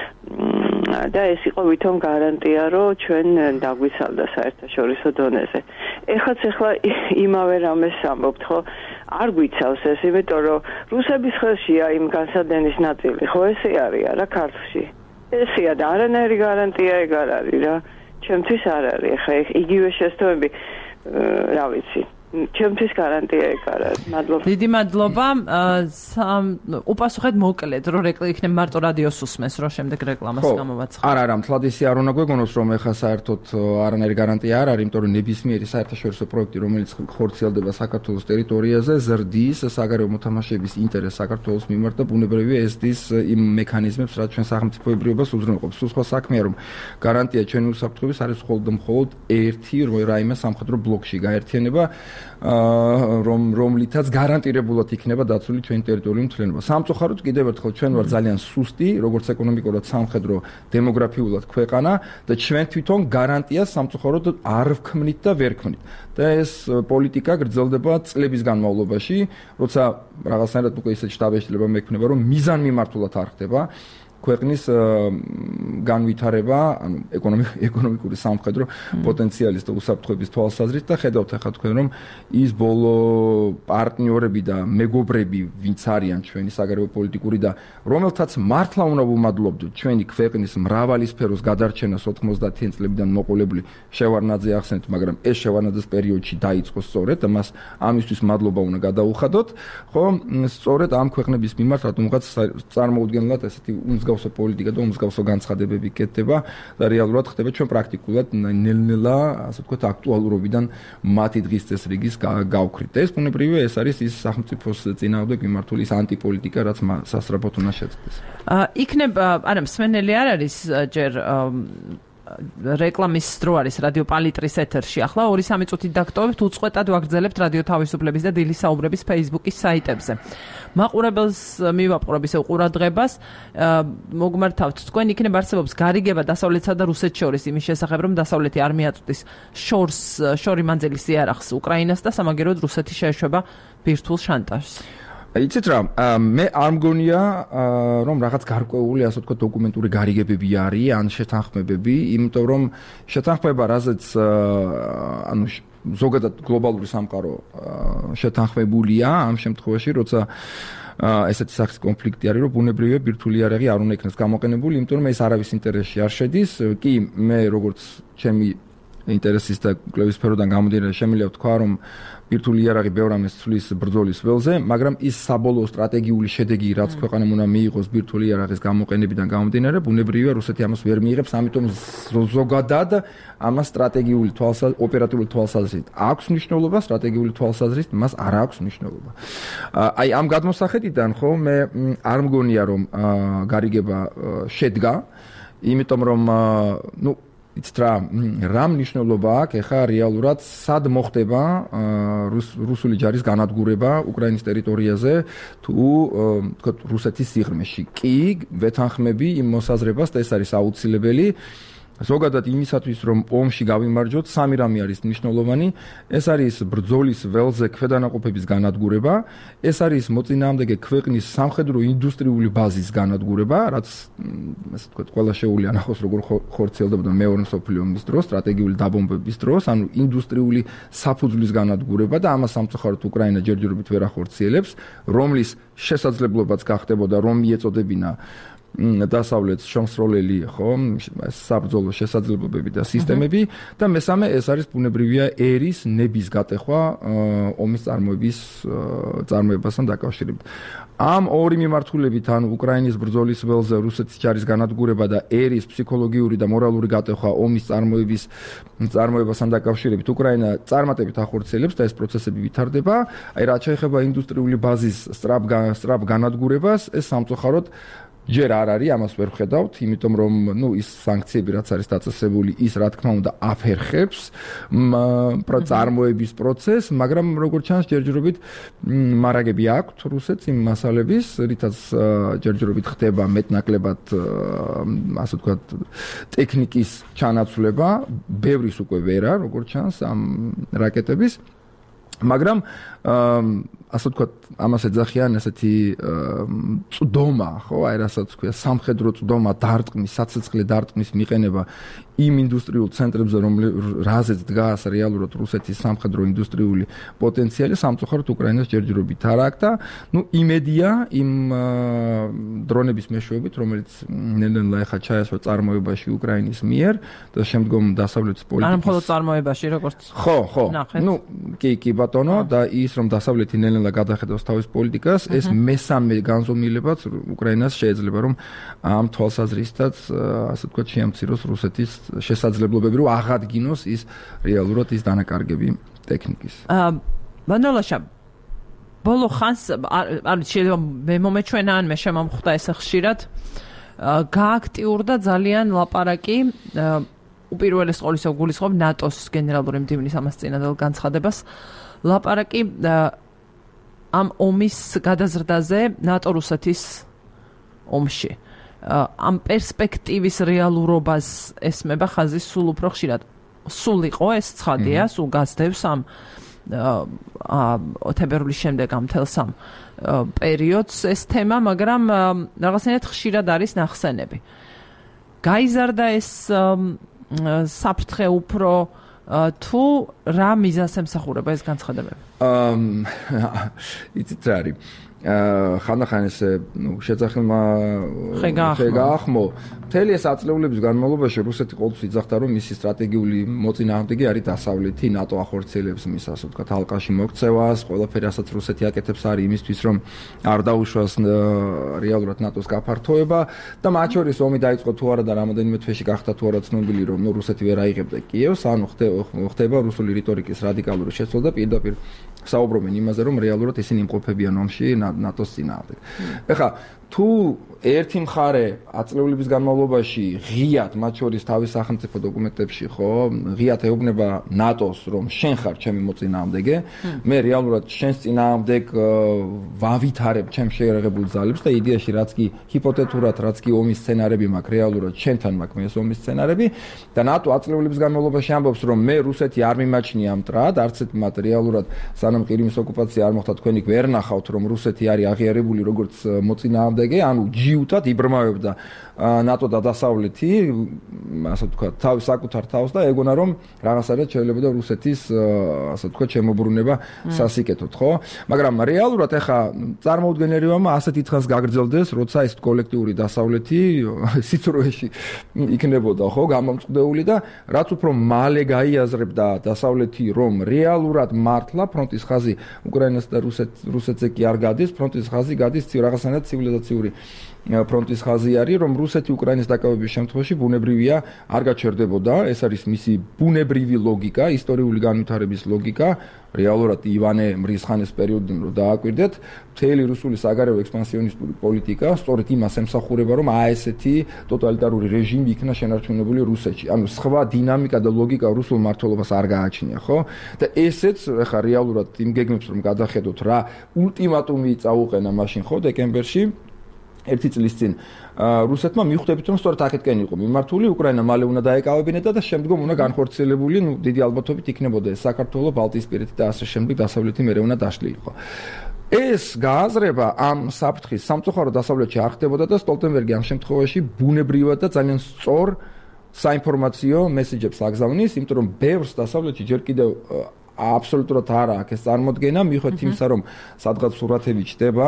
და ეს იყო ვითომ გარანტია რომ ჩვენ დაგვიცალდა საერთაშორისო დონეზე. ეხაც ეხლა იმავე რამეს ამბობთ ხო? არ გვიცავს ეს, იმიტომ რომ რუსების ხელშია იმ განსადენის ნაწილი, ხო ესე არის რა ქართლში. ესეა და არანაირი გარანტია ეგ არ არის რა. ჩემთვის არ არის. ეხლა იგივე შეცდომები რა ვიცი. ჩემთვის გარანტია ეგ არ არის. მადლობა.
დიდი მადლობა. უპასუხეთ მოკლედ, რომ რეკლამა იქნება მარტო რადიოს უსმენს, რომ შემდეგ რეკლამას გამოვაცხადოთ.
არა, არა, მთლად ისე არ უნდა გვეგონოს, რომ ეხლა საერთოდ არანაირი გარანტია არ არის, იმიტომ რომ ნებისმიერი საერთაშორისო პროექტი, რომელიც ხორციელდება საქართველოს ტერიტორიაზე, ზრდის საგარეო მოთამაშეების ინტერესს საქართველოს მიმართ და ბუნებრივია ეს დის იმ მექანიზმებს, რაც ჩვენ სახელმწიფოებრიობას უზრუნველყოფს. სულ სხვა საქმეა, რომ გარანტია ჩვენი უსაფრთხოების არის მხოლოდ და მხოლოდ ერთი რაიმე სამხედრო ბლოკში გაერთიანება რომ რომლითაც გარანტირებულად იქნება დაცული ჩვენი ტერიტორიული მთლიანობა. სამწუხაროდ კიდევ ერთხელ ჩვენ ვარ ძალიან სუსტი, როგორც ეკონომიკურად, სამხედრო, დემოგრაფიულად ქვეყანა და ჩვენ თვითონ გარანტიას სამწუხაროდ არ ვქმნით და ვერ ვქმნით. და ეს პოლიტიკა გრძელდება წლების განმავლობაში, როცა რაღაცნაირად უკვე ისეთ შტაბეშლება მექნება, რომ მიზანმიმართულად არ ხდება. ქვეყნის განვითარება, ანუ ეკონომიკური სამხედრო პოტენციალის და უსაფრთხოების თვალსაზრისით და ხედავთ ახლა თქვენ რომ ის ბოლო პარტნიორები და მეგობრები ვინც არიან ჩვენი საგარეო პოლიტიკური და რომელთაც მართლა უნდა ვუმადლობდეთ ჩვენი ქვეყნის მრავალი სფეროს გადარჩენას ოთხმოცდაათიან წლებიდან მოყოლებული შევარდნაძე ახსენეთ, მაგრამ ეს შევარდნაძის პერიოდში დაიწყო სწორედ და მას ამისთვის მადლობა უნდა გადაუხადოთ, ხო, სწორედ ამ ქვეყნების მიმართ რატომღაც წარმოუდგენლად ესეთი უმსგავსო პოლიტიკა და უმსგავსო განცხადებები კეთდება და რეალურად ხდება ჩვენ პრაქტიკულად ნელ-ნელა, ასე ვთქვათ, აქტუალურობიდან მათი დღის წესრიგის გავქრით. ეს ბუნებრივია, ეს არის ის სახელმწიფოს წინააღმდეგ მიმართული ის ანტიპოლიტიკა, რაც სასწრაფოდ უნდა შეწყდეს.
იქნება, არა, მსმენელი არ არის ჯერ რეკლამის დრო არის რადიო პალიტრის ეთერში. ახლა ორი სამი წუთით დაგტოვებთ, უწყვეტად ვაგრძელებთ რადიო თავისუფლების და დილის საუბრების Facebook-ის საიტებზე. მაყურებელს მივაპყრობ ისევ ყურადღებას, მოგმართავთ თქვენ იქნება არსებობს გარიგება დასავლეთსა და რუსეთს შორის იმის შესახებ, რომ დასავლეთი არ მიაწვდის შორს შორი მანძილის იარაღს უკრაინას და სამაგეროდ რუსეთი შეეშვება ბირთვულ შანტაჟს.
იცით რა, მე არ მგონია რომ რაღაც გარკვეული ასე ვთქვათ დოკუმენტური გარიგებები არის ან შეთანხმებები, იმიტომ რომ შეთანხმება რაზეც ანუ ზოგადად გლობალური სამყარო შეთანხმებულია ამ შემთხვევაში, როცა ესეთი სახის კონფლიქტი არის, რომ ბუნებრივია ბირთვული იარაღი არ უნდა იქნას გამოყენებული, იმიტომ რომ ეს არავის ინტერესში არ შედის. კი, მე როგორც ჩემი ინტერესის და კვლევის სფეროდან გამომდინარე შემიძლია ვთქვა, რომ ბირთვული იარაღი ბევრ ამას ცვლის ბრძოლის ველზე, მაგრამ ის საბოლოო სტრატეგიული შედეგი, რაც ქვეყანამ უნდა მიიღოს ბირთვული იარაღის გამოყენებიდან გამომდინარე, ბუნებრივია რუსეთი ამას ვერ მიიღებს, ამიტომ ზოგადად ამას სტრატეგიული თვალსაზრისით, ოპერატიული თვალსაზრისით აქვს მნიშვნელობა, სტრატეგიული თვალსაზრისით მას არ აქვს მნიშვნელობა. აი ამ გადმოსახედიდან ხო მე არ მგონია რომ გარიგება შედგა, იმიტომ რომ ნუ იცით რა, რა მნიშვნელობა აქვს ეხა რეალურად სად მოხდება რუსული ჯარის განადგურება უკრაინის ტერიტორიაზე თუ თქო რუსეთის სიღრმეში. კი, ვეთანხმები იმ მოსაზრებას და ეს არის აუცილებელი. ზოგადად იმისათვის რომ ომში გავიმარჯვოთ, სამი რამე არის მნიშვნელოვანი. ეს არის ბრძოლის ველზე ქვედანაყოფების განადგურება, ეს არის მოწინააღმდეგე ქვეყნის სამხედრო ინდუსტრიული ბაზის განადგურება, რაც ასე ვთქვათ, ყველა შეუძლია ნახოს როგორ ხორციელდებოდა მეორე მსოფლიო ომის დროს, სტრატეგიული დაბომბების დროს, ანუ ინდუსტრიული საფუძვლის განადგურება და ამას სამწუხაროდ უკრაინა ჯერჯერობით ვერ ახორციელებს, რომლის შესაძლებლობაც გახდებოდა რომ მიეწოდებინა დასავლეთს შემსროლელი ხო საბრძოლო შესაძლებლობები და სისტემები და მესამე ეს არის ბუნებრივია ერის ნების გატეხვა ომის წარმოების წარმოებასთან დაკავშირებით. ამ ორი მიმართულებით ან უკრაინის ბრძოლის ველზე რუსეთის ჯარის განადგურება და ერის ფსიქოლოგიური და მორალური გატეხვა ომის წარმოების წარმოებასთან დაკავშირებით უკრაინა წარმატებით ახორციელებს და ეს პროცესები ვითარდება. აი რაც შეეხება ინდუსტრიული ბაზის სწრაფ სწრაფ განადგურებას, ეს სამწუხაროდ ჯერ არ არის, ამას ვერ ვხედავთ, იმიტომ რომ ნუ ის სანქციები რაც არის დაწესებული, ის რა თქმა უნდა აფერხებს წარმოების პროცესს, მაგრამ როგორც ჩანს ჯერჯერობით მარაგები აქვთ რუსეთს იმ მასალების, რითაც ჯერჯერობით ხდება მეტნაკლებად ასე ვთქვათ ტექნიკის ჩანაცვლება, ბევრის უკვე ვერა, როგორც ჩანს ამ რაკეტების, მაგრამ ასე ვთქვათ, ამას ეძახიან ესეთი წვდომა, ხო, აი რასაც ქვია, სამხედრო წვდომა, დარტყმის, საცეცხლე დარტყმის მიყენება იმ ინდუსტრიულ ცენტრებზე, რაზეც დგას რეალურად რუსეთის სამხედრო ინდუსტრიული პოტენციალი, სამწუხაროდ უკრაინას ჯერჯერობით არ აქვს და ნუ იმედია იმ დრონების მეშვეობით, რომელიც ნელ-ნელა ეხა ჩაესვა წარმოებაში უკრაინის მიერ და შემდგომ დასავლეთის პოლიტიკის.
არ მხოლოდ წარმოებაში, როგორც
ხო, ხო. ნუ კი, კი ბატონო და ის რომ დასავლეთი ნელ-ნელა გადახედავს თავის პოლიტიკას, ეს მესამე განზომილებაც უკრაინას შეიძლება რომ ამ თვალსაზრისითაც ასე ვთქვათ შეამციროს რუსეთის შესაძლებლობები რომ აღადგინოს ის რეალურად ის დანაკარგები ტექნიკის.
აა ბანალაშა ბოლო ხანს არის შეიძლება მე მომეჩვენა ან მე შემამხვდა ეს ხშირად გააქტიურდა ძალიან ლაპარაკი უპირველეს ყოვლისა გულისხმობ ნატოს გენერალური მდივნის ამას წინადელ განცხადებას ლაპარაკი ამ ომის გადაზრდაზე ნატო-რუსეთის ომში. ამ პერსპექტივის რეალურობას ესმება ხაზი სულ უფრო ხშირად. სულ იყო ეს ცხადია, სულ გასდევს ამ თებერვლის შემდეგ ამ თელს ამ პერიოდს ეს თემა, მაგრამ რაღაცნაირად ხშირად არის ნახსენები. გაიზარდა ეს საფრთხე უფრო თუ რა მიზანს ემსახურება ეს განცხადებები?
აა იცით რა არის? ხანდახან ეს ნუ შეძახილმა ხეგაახმო მთელი ეს აწლეულების განმავლობაში რუსეთი ყოველთვის იძახდა რომ მისი სტრატეგიული მოწინააღმდეგე არის დასავლეთი ნატო ახორციელებს მის ასე ვთქვათ ალყაში მოქცევას ყველაფერი ასაც რუსეთი აკეთებს არის იმისთვის რომ არ დაუშვას რეალურად ნატოს გაფართოება და მათ შორის ომი დაიწყო თუ არა და რამოდენიმე თვეში გახდა თუ არა ცნობილი რომ ნუ რუსეთი ვერ აიღებდა კიევს ანუ ხდება რუსული რიტორიკის რადიკალური შეცვლა და პირდაპირ საუბრობენ იმაზე რომ რეალურად ისინი იმყოფებიან ომში ნატოს წინააღმდეგ. ეხლა თუ ერთი მხარე აწლევლების განმავლობაში ღიად მათ შორის თავის სახელმწიფო დოკუმენტებში ხო ღიად ეუბნება ნატოს რომ შენ ხარ ჩემი მოწინააღმდეგე მე რეალურად შენს წინააღმდეგ ვავითარებ ჩემს შეერაღებულ ძალებს და იდეაში რაც კი ჰიპოთეტურად რაც კი ომის სცენარები მაქვს რეალურად შენთან მაქვს ეს ომის სცენარები და ნატო აწლევლების განმავლობაში ამბობს რომ მე რუსეთი არ მიმაჩნია მტრად არც ერთ მათ რეალურად სანამ ყირიმის ოკუპაცია არ მოხდა თქვენი ვერ ნახავთ რომ რუსეთი არის აღიარებული როგორც მოწინააღმდეგე ანუ ჯიუტად იბრმავებდა ნატო და დასავლეთი ასე ვთქვათ თავის საკუთარ თავს და ეგონა რომ რაღაცადაც შეიძლება რუსეთის ასე ვთქვათ შემოbrunება სასიკეთოდ ხო მაგრამ რეალურად ეხა წარმოუდგენელია ასეთი თხას გაგრძელდეს როცა ეს კოლექტიური დასავლეთი სიცრუეში იქნებოდა ხო გამომწყდეული და რაც უფრო მალე გაიაზრებდა დასავლეთი რომ რეალურად მართლა ფრონტის ხაზი უკრაინას და რუსეთზე კი არ გადის ფრონტის ხაზი გადის რაღაცნაირად ცივილიზაციური ფრონტის ხაზი არის რომ რუსეთი უკრაინის დაკავების შემთხვევაში ბუნებრივია არ გაჩერდებოდა ეს არის მისი ბუნებრივი ლოგიკა ისტორიული განვითარების ლოგიკა რეალურად ივანე მრისხანეს პერიოდიდან რო დააკვირდეთ მთელი რუსული საგარეო ექსპანსიონისტური პოლიტიკა სწორედ იმას ემსახურება რომ აი ესეთი ტოტალიტარული რეჟიმი იქნა შენარჩუნებული რუსეთში ანუ სხვა დინამიკა და ლოგიკა რუსულ მმართველობას არ გააჩნია ხო და ესეც ახლა რეალურად იმ გეგმებს რომ გადახედოთ რა ულტიმატუმი წაუყენა მაშინ ხო დეკემბერში ერთი წლის წინ რუსეთმა მიხვდებით რომ სწორედ აქეთკენ იყო მიმართული უკრაინა მალე უნდა დაეკავებინებდა და შემდგომ უნდა განხორციელებული ნუ დიდი ალბათობით იქნებოდა ეს საქართველოს ბალტიისპირეთი და ასე შემდეგ დასავლეთი მერე უნდა დაშლილიყო ეს გააზრება ამ საფრთხის სამწუხარო დასავლეთში არ ხდებოდა და სტოლტენბერგი ამ შემთხვევაში ბუნებრივად და ძალიან სწორ საინფორმაციო მესეჯებს აგზავნის იმიტომ რომ ბევრს დასავლეთში ჯერ კიდევ აბსოლუტურად არა აქ ეს წარმოდგენა მიხვდეთ იმისა რომ სადღაც სურათები ჩდება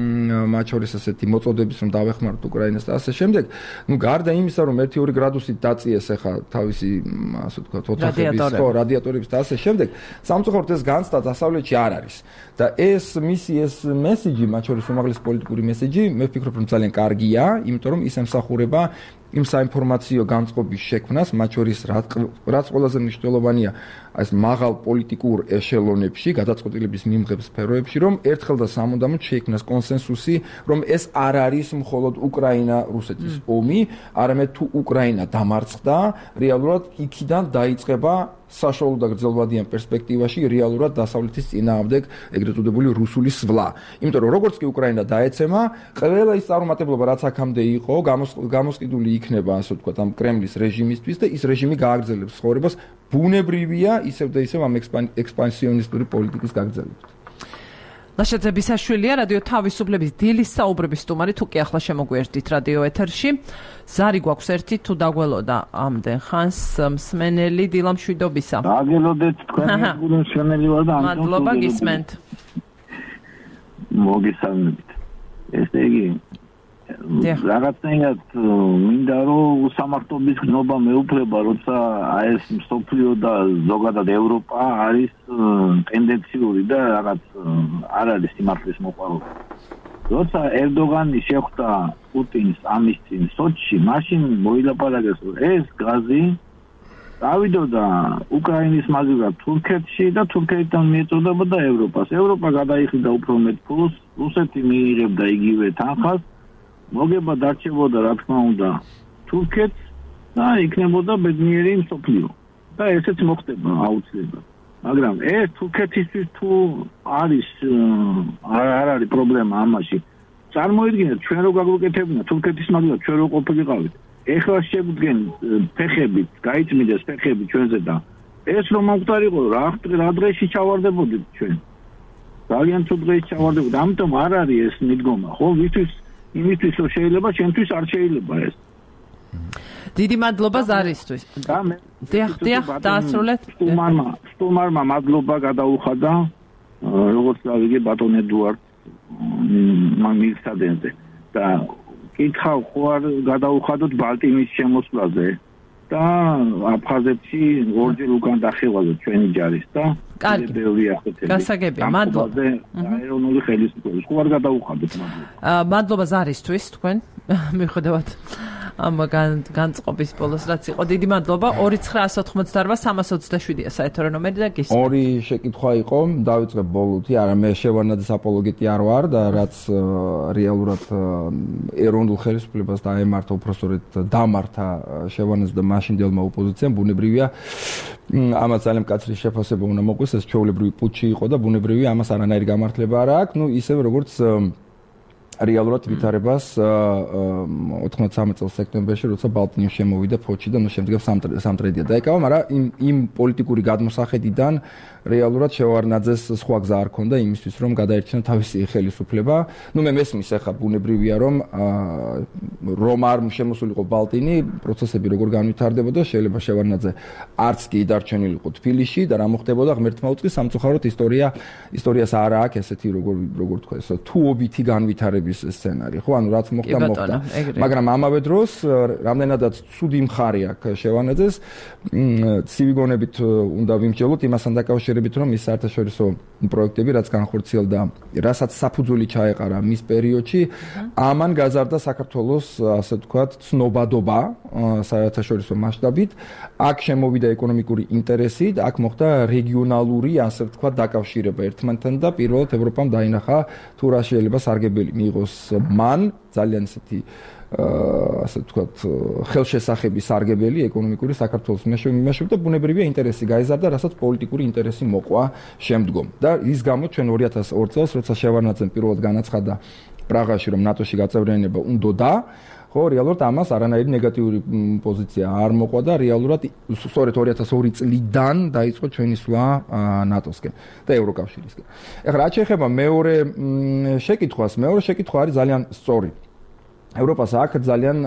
მათ შორის ასეთი მოწოდების რომ დავეხმაროთ უკრაინას და ასე შემდეგ ნუ გარდა იმისა რომ ერთი ორი გრადუსით დაწიეს ახლა თავისი ასე ვთქვათ ოთახების ხო რადიატორების და ასე შემდეგ სამწუხაროდ ეს განცდა დასავლეთში არ არის და ეს მისი ეს მესეჯი მათ შორის უმაღლესი პოლიტიკური მესეჯი მე ვფიქრობ რომ ძალიან კარგია იმიტომ რომ ის ემსახურება იმ საინფორმაციო განწყობის შექმნას მათ შორის რაც ყველაზე მნიშვნელოვანია ეს მაღალ პოლიტიკურ ეშელონებში გადაწყვეტილების მიმღებ სფეროებში რომ ერთხელ და სამუდამოდ შეიქმნას კონსენსუსი რომ ეს არ არის მხოლოდ უკრაინა რუსეთის ომი არამედ თუ უკრაინა დამარცხდა რეალურად იქიდან დაიწყება საშუალო და გრძელვადიან პერსპექტივაში რეალურად დასავლეთის წინააღმდეგ ეგრეთ წოდებული რუსული სვლა. იმიტომ რომ როგორც კი უკრაინა დაეცემა, ყველა ის წარუმატებლობა რაც აქამდე იყო, გამოსყიდული იქნება, ასე ვთქვათ, ამ კრემლის რეჟიმისთვის და ის რეჟიმი გააგრძელებს ცხოვრებას ბუნებრივია ისევ და ისევ ამ ექსპანსიონისტური პოლიტიკის გაგრძელებით.
ლაშაძე ბისაშვილია რადიო თავისუფლების დილის საუბრების სტუმარი თუ კი ახლა შემოგვიერთდით რადიო ეთერში ზარი გვაქვს ერთი თუ დაგველოდა ამდენ ხანს მსმენელი დილა მშვიდობისა
დაგველოდეთ თქვენი გულმსმენელი ვარ და
მადლობა გისმენთ
მოგესალმებით ესე იგი რაღაცნაირად მინდა რომ უსამართლობის გნობა მეუფლება როცა აი ეს მსოფლიო და ზოგადად ევროპა არის ტენდენციური და რაღაც არ არის სიმართლის მოყვარული როცა ერდოგანი შეხვდა პუტინს ამის წინ სოჩში მაშინ მოილაპარაკეს რომ ეს გაზი დავიდოდა უკრაინის მაგივრად თურქეთში და თურქეთთან მიეწოდებოდა ევროპას ევროპა გადაიხიდა უფრო მეტ ფულს რუსეთი მიიღებდა იგივე თანხას მოგება დარჩებოდა რა თქმა უნდა თურქეთს და იქნებოდა ბედნიერი მსოფლიო და ესეც მოხდება აუცილებლად მაგრამ ეს თურქეთისთვის თუ არის არ არის პრობლემა ამაში წარმოიდგინეთ ჩვენ რო გაგვიკეთებინა თურქეთის მაგალითად ჩვენ რო ყოფილიყავით ეხლა შეგვდგენთ ფეხებით გაიწმინდეს ფეხები ჩვენზე და ეს რომ მომხდარიყო რა რა დღეში ჩავარდებოდით ჩვენ ძალიან თუ დღეში ჩავარდებოდით ამიტომ არ არის ეს მიდგომა ხო ვითის იმისთვის რომ შეიძლება ჩვენთვის არ შეიძლება ეს
დიდი მადლობა ზარისთვის დიახ დიახ დაასრულეთ
სტუმარმა სტუმარმა მადლობა გადაუხადა როგორც გავიგე ბატონ ედუარდ მამილსადენზე და კითხავ ხო არ გადაუხადოთ ბალტიმის შემოსვლაზე და აფხაზეთში ორჯერ უკან დახევაზე ჩვენი ჯარის და
კარგი გასაგებია მადლობა
ეროვნული ხელისუფლების ხო არ გადაუხადოთ მადლობა
მადლობა ზარისთვის თქვენ მიხვდებით ამ განწყობის ბოლოს რაც იყო. დიდი მადლობა. ორი ცხრა ათს ოცდაოთხმოცდაოთხ სამას ოცდაშვიდია საერთო ნომერი და გისმენთ.
ორი შეკითხვა იყო, დავიწყებ ბოლოთი, არა მე შევარნაძის აპოლოგეტი არ ვარ და რაც რეალურად ეროვნულ ხელისუფლებას დაემართა, უпростоრედ დამართა შევარნაძე და მაშინდელმა ოპოზიციამ, ბუნებრივია ამას ძალიან მკაცრი შეფასება უნდა მოყვის, ეს ჩვეულებრივი პუტჩი იყო და ბუნებრივია ამას არანაირი გამართლება არ აქვს. ნუ ისევ როგორც რეალურად ვითარებას ოთხმოცდამეცხრამეტ წელს სექტემბერში, როცა ბალტნიუ შემოვიდა ფოჩი და ნუ შემდგომ სამტრედია დაეკავა, მაგრამ იმ იმ პოლიტიკური გადმოსახედიდან რეალურად შევარნაძეს სხვა გზა არ ქონდა იმისთვის, რომ გადაერჩინა თავისი ხელისუფლება. ნუ მე მესმის ახლა ბუნებრივია, რომ რომ არ შემოსულიყო ბალტინი, პროცესები როგორ განვითარდებოდა, შეიძლება შევარნაძე არც კი დარჩენილიყო თბილისში და რა მოხდებოდა ღმერთმა უწყის, სამწუხაროდ ისტორია ისტორიას არ აქვს ესეთი როგორ როგორ თქვა ეს თუობითი განვითარების სცენარი, ხო? ანუ რაც მოხდა მოხდა. მაგრამ ამავე დროს რამდენადაც ცუდი მხარე აქვს შევარნაძეს, ცივი გონებით უნდა ვიმსჯელოთ იმასთან დაკავშირებით, რომ ის საერთაშორისო პროექტები, რაც განხორციელდა, რასაც საფუძველი ჩაეყარა მის პერიოდში, ამან გაზარდა საქართველოს, ასე ვთქვათ, ცნობადობა საერთაშორისო მასშტაბით. აქ შემოვიდა ეკონომიკური ინტერესი, აქ მოხდა რეგიონალური, ასე ვთქვათ, დაკავშირება ერთმანეთთან და პირველად ევროპამ დაინახა თუ რა შეიძლება სარგებელი მიიღოს მან, ძალიან ისეთი ასე ვთქვათ, ხელშესახების სარგებელი ეკონომიკური საქართველოს მეშვეობით და ბუნებრივია ინტერესი გაიზარდა, რასაც პოლიტიკური ინტერესი მოყვა შემდგომ. და ის გამო ჩვენ ორი ათას ორი წელს, როცა შევარნაძემ პირველად განაცხადა პრაღაში, რომ ნატოში გაწევრიანება უნდოდა, ხო, რეალურად ამას არანაირი ნეგატიური პოზიცია არ მოყვა და რეალურად სწორედ ორი ათას ორი წლიდან დაიწყო ჩვენი სვლა ნატოსკენ და ევროკავშირისკენ. ეხლა რაც შეეხება მეორე შეკითხვას, მეორე შეკითხვა არის ძალიან სწორი. ევროპას აქვს ძალიან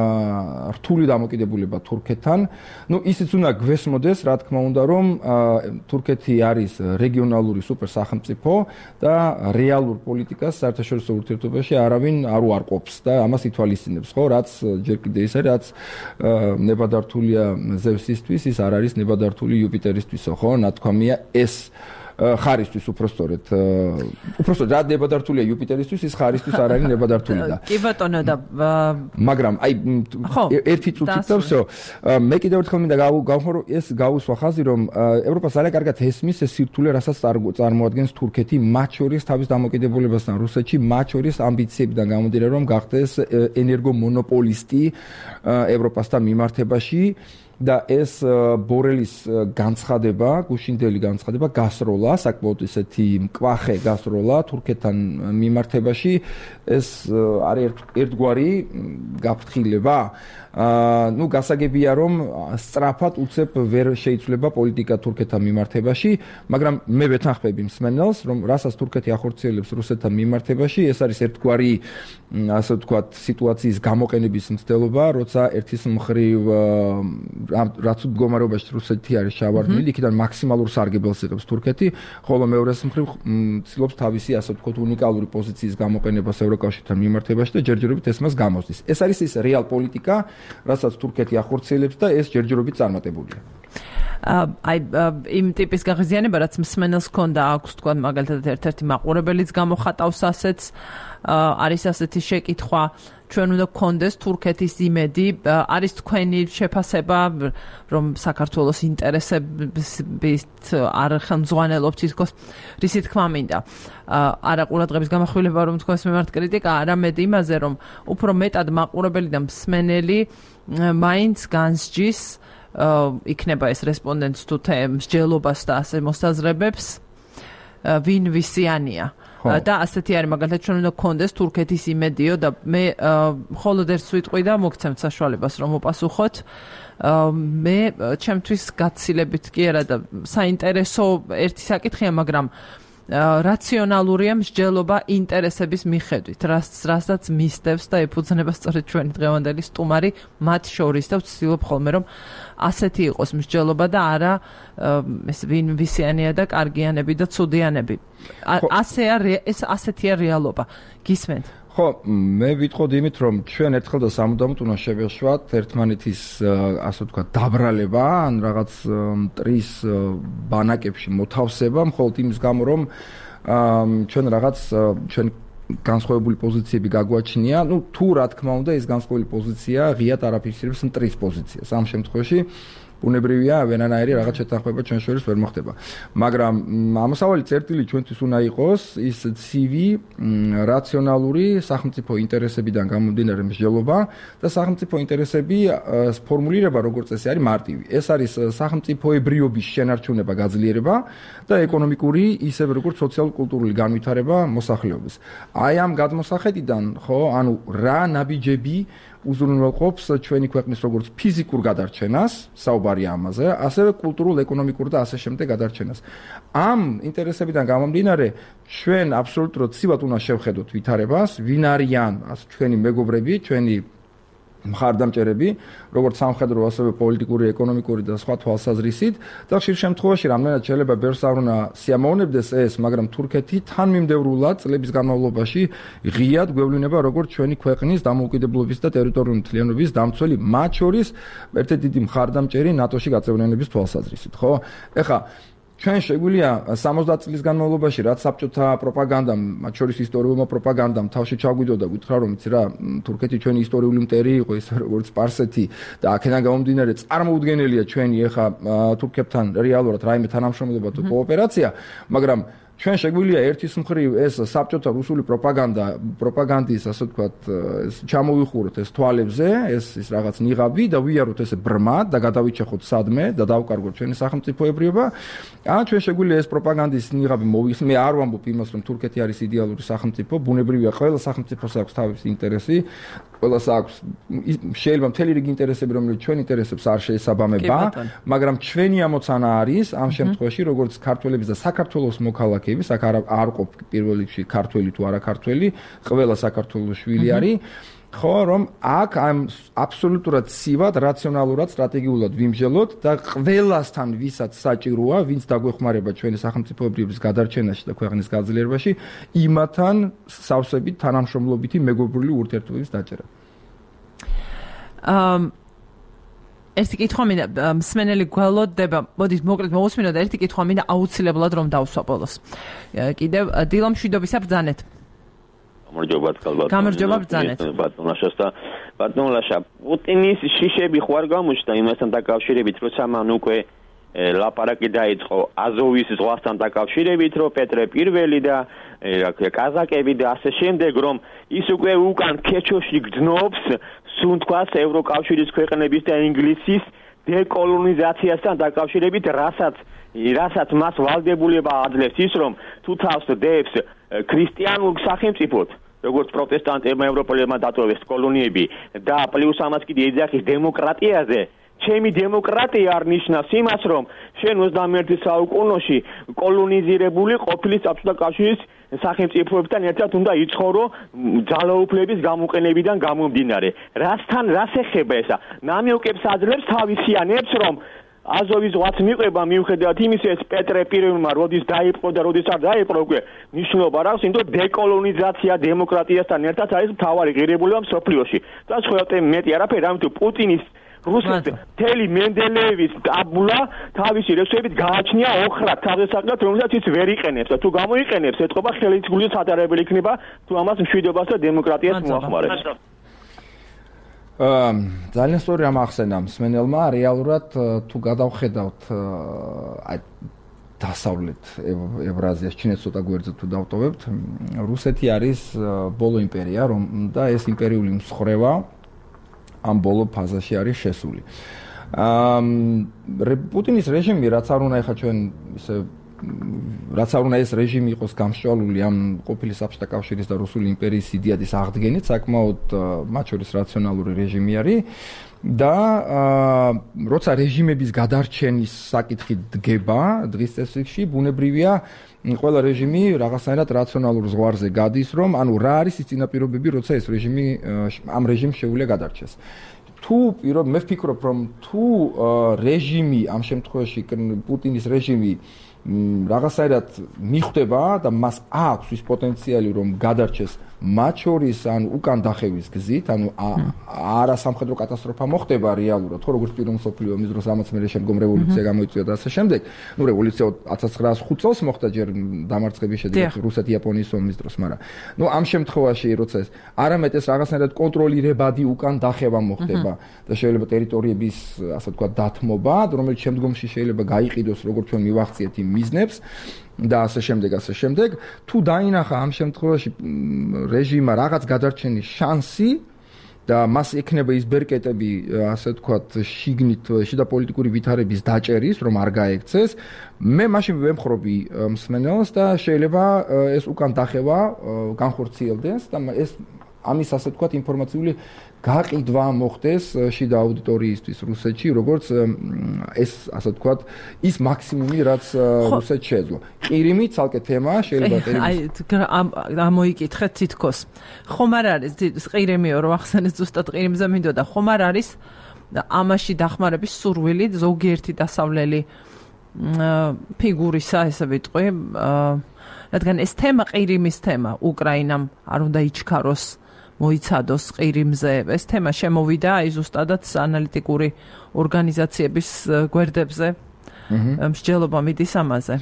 რთული დამოკიდებულება თურქეთთან. ნუ ისიც უნდა გვესმოდეს, რა თქმა უნდა, რომ თურქეთი არის რეგიონალური სუპერსახელმწიფო და რეალურ პოლიტიკას საერთაშორისო ურთიერთობაში არავინ არ უარყოფს და ამას ითვალისწინებს, ხო? რაც ჯერ კიდე ის არის, რაც ნებადართულია ზევსისთვის, ის არ არის ნებადართული იუპიტერისთვისო, ხო? ნათქვამია ეს ხარისთვის უпростоრეთ უпростоრეთ რა ნებადართულია იუპიტერისთვის, ის ხარისთვის არ არის ნებადართული და
კი ბატონო და
მაგრამ აი ერთი წუთით და всё მე კიდევ ერთხელ მინდა გავხმო რომ ეს გაუსვა ხაზი რომ ევროპას ძალიან კარგად ესმის ეს სირთულე რასაც წარმოადგენს თურქეთი მათ შორის თავის დამოკიდებულებასთან რუსეთში მათ შორის ამბიციებიდან გამომდინარე რომ გახდეს ენერგომონოპოლისტი ევროპასთან მიმართებაში და ეს ბორელის განცხადება, გუშინდელი განცხადება გასროლა, საკმაოდ ისეთი მკვახე გასროლა თურქეთთან მიმართებაში, ეს არის ერთგვარი გაფრთხილება. აა ნუ გასაგებია რომ სწრაფად უცებ ვერ შეიცვლება პოლიტიკა თურქეთთან მიმართებაში, მაგრამ მე ვეთანხმები მსმენელს, რომ რასაც თურქეთი ახორციელებს რუსეთთან მიმართებაში, ეს არის ერთგვარი ასე ვთქვათ სიტუაციის გამოყენების მცდელობა, როცა ერთის მხრივ რაც მდგომარეობაში რუსეთი არის ჩავარდნილი, იქიდან მაქსიმალურ სარგებელს იღებს თურქეთი, ხოლო მეორეს მხრივ ცდილობს თავისი ასე ვთქვათ უნიკალური პოზიციის გამოყენებას ევროკავშირთან მიმართებაში და ჯერჯერობით ეს მას გამოსდის. ეს არის ის რეალ პოლიტიკა, რასაც თურქეთი ახორციელებს და ეს ჯერჯერობით წარმატებულია.
აი იმ ტიპის გაღიზიანება, რაც მსმენელს ქონდა აქვს, თქვა მაგალითად ერთ-ერთი მაყურებელიც გამოხატავს ასეც, არის ასეთი შეკითხვა, ჩვენ უნდა გქონდეს თურქეთის იმედი, არის თქვენი შეფასება, რომ საქართველოს ინტერესებით არ ხელმძღვანელობთ თითქოს, რისი თქმა მინდა. არა ყურადღების გამახვილება რომ თქვას მიმართ კრიტიკა, არამედ იმაზე, რომ უფრო მეტად მაყურებელი და მსმენელი მაინც განსჯის იქნება ეს რესპონდენტს თუ მსჯელობას და ასე მოსაზრებებს, ვინ ვისიანია. და ასეთი არის მაგალითად ჩვენ უნდა გქონდეს თურქეთის იმედიო და მე მხოლოდ ერთ სიტყვი და მოგცემთ საშუალებას რომ მოპასუხოთ. მე ჩემთვის გაცილებით კი არა და საინტერესო ერთი საკითხია, მაგრამ რაციონალურია მსჯელობა ინტერესების მიხედვით, რასაც მისდევს და ეფუძნება სწორედ ჩვენი დღევანდელი სტუმარი მათ შორის და ვცდილობ ხოლმე რომ ასეთი იყოს მსჯელობა და არა ეს ვინ ვისიანია და კარგიანები და ცუდიანები. ასეა ეს ასეთია რეალობა. გისმენთ?
ხო, მე ვიტყოდი იმით, რომ ჩვენ ერთხელ და სამუდამოდ უნდა შევეშვათ ერთმანეთის ასე ვთქვათ დაბრალება, ან რაღაც მტრის ბანაკებში მოთავსება, მხოლოდ იმის გამო, რომ ჩვენ რაღაც ჩვენ განსხვავებული პოზიციები გაგვაჩნია, ну თუ რა თქმა უნდა ეს განსხვავებული პოზიცია ღიად არაფიქსირებს მტრის პოზიციას. ამ შემთხვევაში ბუნებრივია ვენანაირი რაღაც შეთანხმება ჩვენ შორის ვერ მოხდება. მაგრამ ამოსავალი წერტილი ჩვენთვის უნდა იყოს ის ცივი, რაციონალური სახელმწიფო ინტერესებიდან გამომდინარე მსჯელობა და სახელმწიფო ინტერესები ფორმულირება როგორც წესი არის მარტივი. ეს არის სახელმწიფოებრიობის შენარჩუნება, გაძლიერება და ეკონომიკური ისევე როგორც სოციალურ-კულტურული განვითარება მოსახლეობის. აი ამ გადმოსახედიდან, ხო, ანუ რა ნაბიჯები უზრუნველყოფს ჩვენი ქვეყნის როგორც ფიზიკურ გადარჩენას, საუბარია ამაზე, ასევე კულტურულ, ეკონომიკურ და ასე შემდეგ გადარჩენას. ამ ინტერესებიდან გამომდინარე, ჩვენ აბსოლუტურად ცივად უნდა შევხედოთ ვითარებას, ვინ არიან ჩვენი მეგობრები, ჩვენი მხარდამჭერები, როგორც სამხედრო, ასევე პოლიტიკური, ეკონომიკური და სხვა თვალსაზრისით და ხშირ შემთხვევაში რამდენად შეიძლება ბევრს არ უნდა სიამოვნებდეს ეს, მაგრამ თურქეთი თანმიმდევრულად წლების განმავლობაში ღიად გვევლინება როგორც ჩვენი ქვეყნის დამოუკიდებლობის და ტერიტორიული მთლიანობის დამცველი, მათ შორის ერთ-ერთი დიდი მხარდამჭერი ნატოში გაწევრიანების თვალსაზრისით, ხო? ეხლა ჩვენ შეგვიძლია სამოცდაათ წლის განმავლობაში რაც საბჭოთა პროპაგანდამ, მათ შორის ისტორიულმა პროპაგანდამ თავში ჩაგვიდო და გითხრა რომ იცი რა, თურქეთი ჩვენი ისტორიული მტერი იყო, ის როგორც სპარსეთი და აქედან გამომდინარე წარმოუდგენელია ჩვენი ეხა თურქებთან რეალურად რაიმე თანამშრომლობა თუ კოოპერაცია, მაგრამ ჩვენ შეგვიძლია ერთის მხრივ ეს საბჭოთა რუსული პროპაგანდა, პროპაგანდის ასე ვთქვათ, ეს ჩამოვიხუროთ ეს თვალებზე, ეს ის რაღაც ნიღაბი და ვიაროთ ესე ბრმად და გადავიჩეხოთ სადმე და დავკარგოთ ჩვენი სახელმწიფოებრიობა. ან ჩვენ შეგვიძლია ეს პროპაგანდის ნიღაბი მოვიხსნით. მე არ ვამბობ იმას, რომ თურქეთი არის იდეალური სახელმწიფო, ბუნებრივია ყველა სახელმწიფოს აქვს თავისი ინტერესი, ყველას აქვს შეიძლება მთელი რიგი ინტერესები, რომელიც ჩვენ ინტერესებს არ შეესაბამება, მაგრამ ჩვენი ამოცანა არის ამ შემთხვევაში, როგორც ქართველების და საქართველოს მოქალაქეების, აქ არ ყოფ პირველ რიგში ქართველი თუ არა ქართველი, ყველა საქართველოს შვილი არის. ხო, რომ აქ ამ აბსოლუტურად ცივად, რაციონალურად, სტრატეგიულად ვიმსჯელოთ და ყველასთან, ვისაც საჭიროა, ვინც დაგვეხმარება ჩვენი სახელმწიფოებრიობის გადარჩენაში და ქვეყნის გაძლიერებაში, იმათთან სავსებით თანამშრომლობითი მეგობრული ურთიერთობების დაჭერა.
ამ ერთი კითხვა მინდა მსმენელი გველოდება, მოდით მოკლედ მოусმინოთ ერთი კითხვა მინდა აუცილებლად რომ დავსვა ბოლოს. კიდევ დილა მშვიდობისა ბრძანეთ.
გამარჯობათ კალბატონო.
გამარჯობა ბრძანეთ.
ბატონაშას და ბატონაშა პუტინის შიშები ხوار გამოჩნდა იმასთან დაკავშირებით, როცა მან უკვე ლაპარაკი დაიწყო აზოვის ზღვასთან დაკავშირებით, რომ პეტრე პირველი და კაზაკები და ასე შემდეგ, რომ ის უკვე უკან ქეჩოში გძნობს, სუნთქვას ევროკავშირის ქვეყნების და ინგლისის დეკოლონიზაციასთან დაკავშირებით, რასაც რასაც მას ვალდებულება აძლევს ის, რომ თუ თავს დევს ქრისტიანულ სახელმწიფოდ, როგორც პროტესტანტებმა ევროპელებმა დატოვეს კოლონიები და პლუს ამას კიდე ეძახის დემოკრატიაზე, ჩემი დემოკრატია არ ნიშნავს იმას, რომ შენ ოცდამეერთე საუკუნეში კოლონიზირებული ყოფილი საბჭოთა კავშირის სახელმწიფოებთან ერთად უნდა იცხოვრო ძალაუფლების გამოყენებიდან გამომდინარე. რასთან რას ეხება ესა? ნამიუკებს აძლევს თავისიანებს, რომ აზოვის ზღვაც მიყვება მიუხედავად იმისა, ეს პეტრე პირველმა როდის დაიპყრო და როდის არ დაიპყრო, უკვე ნიშნულობა აქვს, იმიტომ დეკოლონიზაცია დემოკრატიასთან ერთად არის მთავარი ღირებულება მსოფლიოში. და სხვათა მეტი არაფერი, ამიტომ პუტინის რუსეთის თელი მენდელეევის დაბულა თავისი რეჟიმით გააჩნია ოხრად თავდასაკმაოდ, რომელსაც ის ვერ იყენებს და თუ გამოიყენებს, ეთყობა ხელისგული სათარებელი იქნება თუ ამას მშვიდობას და დემოკრატიას მოახმარებს.
აა ძალიან სწორი რამ ახსენა მსმენელმა, რეალურად თუ გადავხედავთ აი დასავლეთ ევრაზიას, ჩინეთს ცოტა გვერდზე თუ დავტოვებთ, რუსეთი არის ბოლო იმპერია, რომ და ეს იმპერიული მსხრევა ამ ბოლო ფაზაში არის შესული. აა პუტინის რეჟიმი, რაც არ უნდა ეხა ჩვენ ისე რაც არ უნდა ეს რეჟიმი იყოს გამსჭვალული ამ ყოფილი საბჭოთა კავშირის და რუსული იმპერიის იდეადის აღდგენით, საკმაოდ მათ შორის რაციონალური რეჟიმი არის და როცა რეჟიმების გადარჩენის საკითხი დგება დღის წესრიგში, ბუნებრივია ყველა რეჟიმი რაღაცნაირად რაციონალურ ზღვარზე გადის, რომ ანუ რა არის ის წინაპირობები, როცა ეს რეჟიმი ამ რეჟიმს შეუძლია გადარჩეს. თუ მე ვფიქრობ, რომ თუ რეჟიმი ამ შემთხვევაში პუტინის რეჟიმი რაღაცაერად მიხვდება და მას აქვს ის პოტენციალი რომ გადარჩეს მათ შორის ან უკან დახევის გზით, ანუ არა სამხედრო კატასტროფა მოხდება რეალურად, ხო როგორც პირველ მსოფლიო ომის დროს რამაც მე შემდგომ რევოლუცია გამოიწვია და ასე შემდეგ. ნუ რევოლუცია ათას ცხრაას ხუთ წელს მოხდა ჯერ დამარცხების შედეგად რუსეთ-იაპონიის ომის დროს, მაგრამ ნუ ამ შემთხვევაში როცა ეს არამედ ეს რაღაცნაირად კონტროლირებადი უკან დახევა მოხდება და შეიძლება ტერიტორიების ასე ვთქვათ დათმობა, რომელიც შემდგომში შეიძლება გაიყიდოს როგორც ჩვენ მივახციეთ იმ მიზნებს და ასე შემდეგ, ასე შემდეგ, თუ დაინახა ამ შემთხვევაში რეჟიმმა რაღაც გადარჩენის შანსი და მას ექნება ის ბერკეტები, ასე ვთქვათ, შიგნით შიდა პოლიტიკური ვითარების დაჭერის, რომ არ გაექცეს, მე მაშინ ვემხრობი მსმენელს და შეიძლება ეს უკან დახევა განხორციელდეს და ეს ამის ასე ვთქვათ ინფორმაციული გაყიდვა მოხდეს შიდა აუდიტორიისთვის რუსეთში, როგორც ეს ასე ვთქვათ, ის მაქსიმუმი, რაც რუსეთს შეეძლო. ყირიმი ცალკე თემაა, შეიძლება ყირიმის
აი ამოიკითხეთ თითქოს. ხომ არ არის ყირიმიო რომ ახსენეთ ზუსტად ყირიმზე მინდოდა, ხომ არ არის ამაში დახმარების სურვილი ზოგიერთი დასავლელი ფიგურისა, ესე ვიტყვი, რადგან ეს თემა ყირიმის თემა უკრაინამ არ უნდა იჩქაროს მოიცადოს ყირიმზე. ეს თემა შემოვიდა აი ზუსტადაც ანალიტიკური ორგანიზაციების გვერდებზე. მსჯელობა მიდის ამაზე.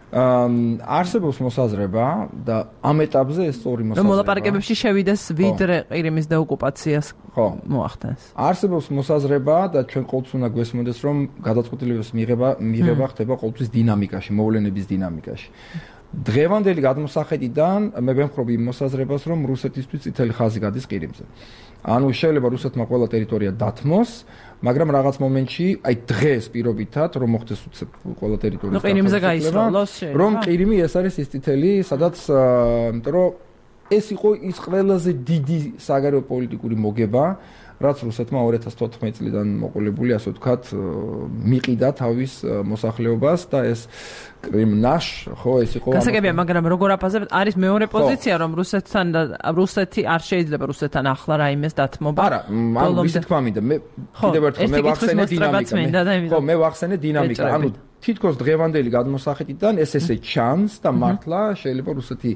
არსებობს მოსაზრება და ამ ეტაპზე ეს სწორი მოსაზრება.
მოლაპარაკებებში შევიდეს ვიდრე ყირიმის დეოკუპაციას მოახდენს.
არსებობს მოსაზრება და ჩვენ ყოველთვის უნდა გვესმოდეს რომ გადაწყვეტილების მიღება მიღება ხდება ყოველთვის დინამიკაში, მოვლენების დინამიკაში. დღევანდელი გადმოსახედიდან მე ვემხრობი იმ მოსაზრებას, რომ რუსეთისთვის წითელი ხაზი გადის ყირიმზე. ანუ შეიძლება რუსეთმა ყველა ტერიტორია დათმოს, მაგრამ რაღაც მომენტში, აი დღეს პირობითად, რომ მოხდეს ყველა ტერიტორიის
ყირიმზე გაისროლოს,
რომ ყირიმი ეს არის ის წითელი, სადაც, იმიტომ რომ ეს იყო ის ყველაზე დიდი საგარეო პოლიტიკური მოგება, რაც რუსეთმა ორი ათას თოთხმეტი წლიდან მოყოლებული, ასე ვთქვათ, მიყიდა თავის მოსახლეობას და ეს კრიმნაშ, ხო, ეს იყო.
გასაგებია, მაგრამ როგორ აფასებთ, არის მეორე პოზიცია, რომ რუსეთთან და რუსეთი არ შეიძლება რუსეთთან ახლა რაიმეს დათმობა.
არა, ანუ ვისი თქვა მინდა, მე კიდევ ერთხელ მე ვახსენე დინამიკა. ხო, მე ვახსენე დინამიკა. ანუ თითქოს დღევანდელი გადმოსახედიდან ეს ესე ჩანს და მართლა შეიძლება რუსეთი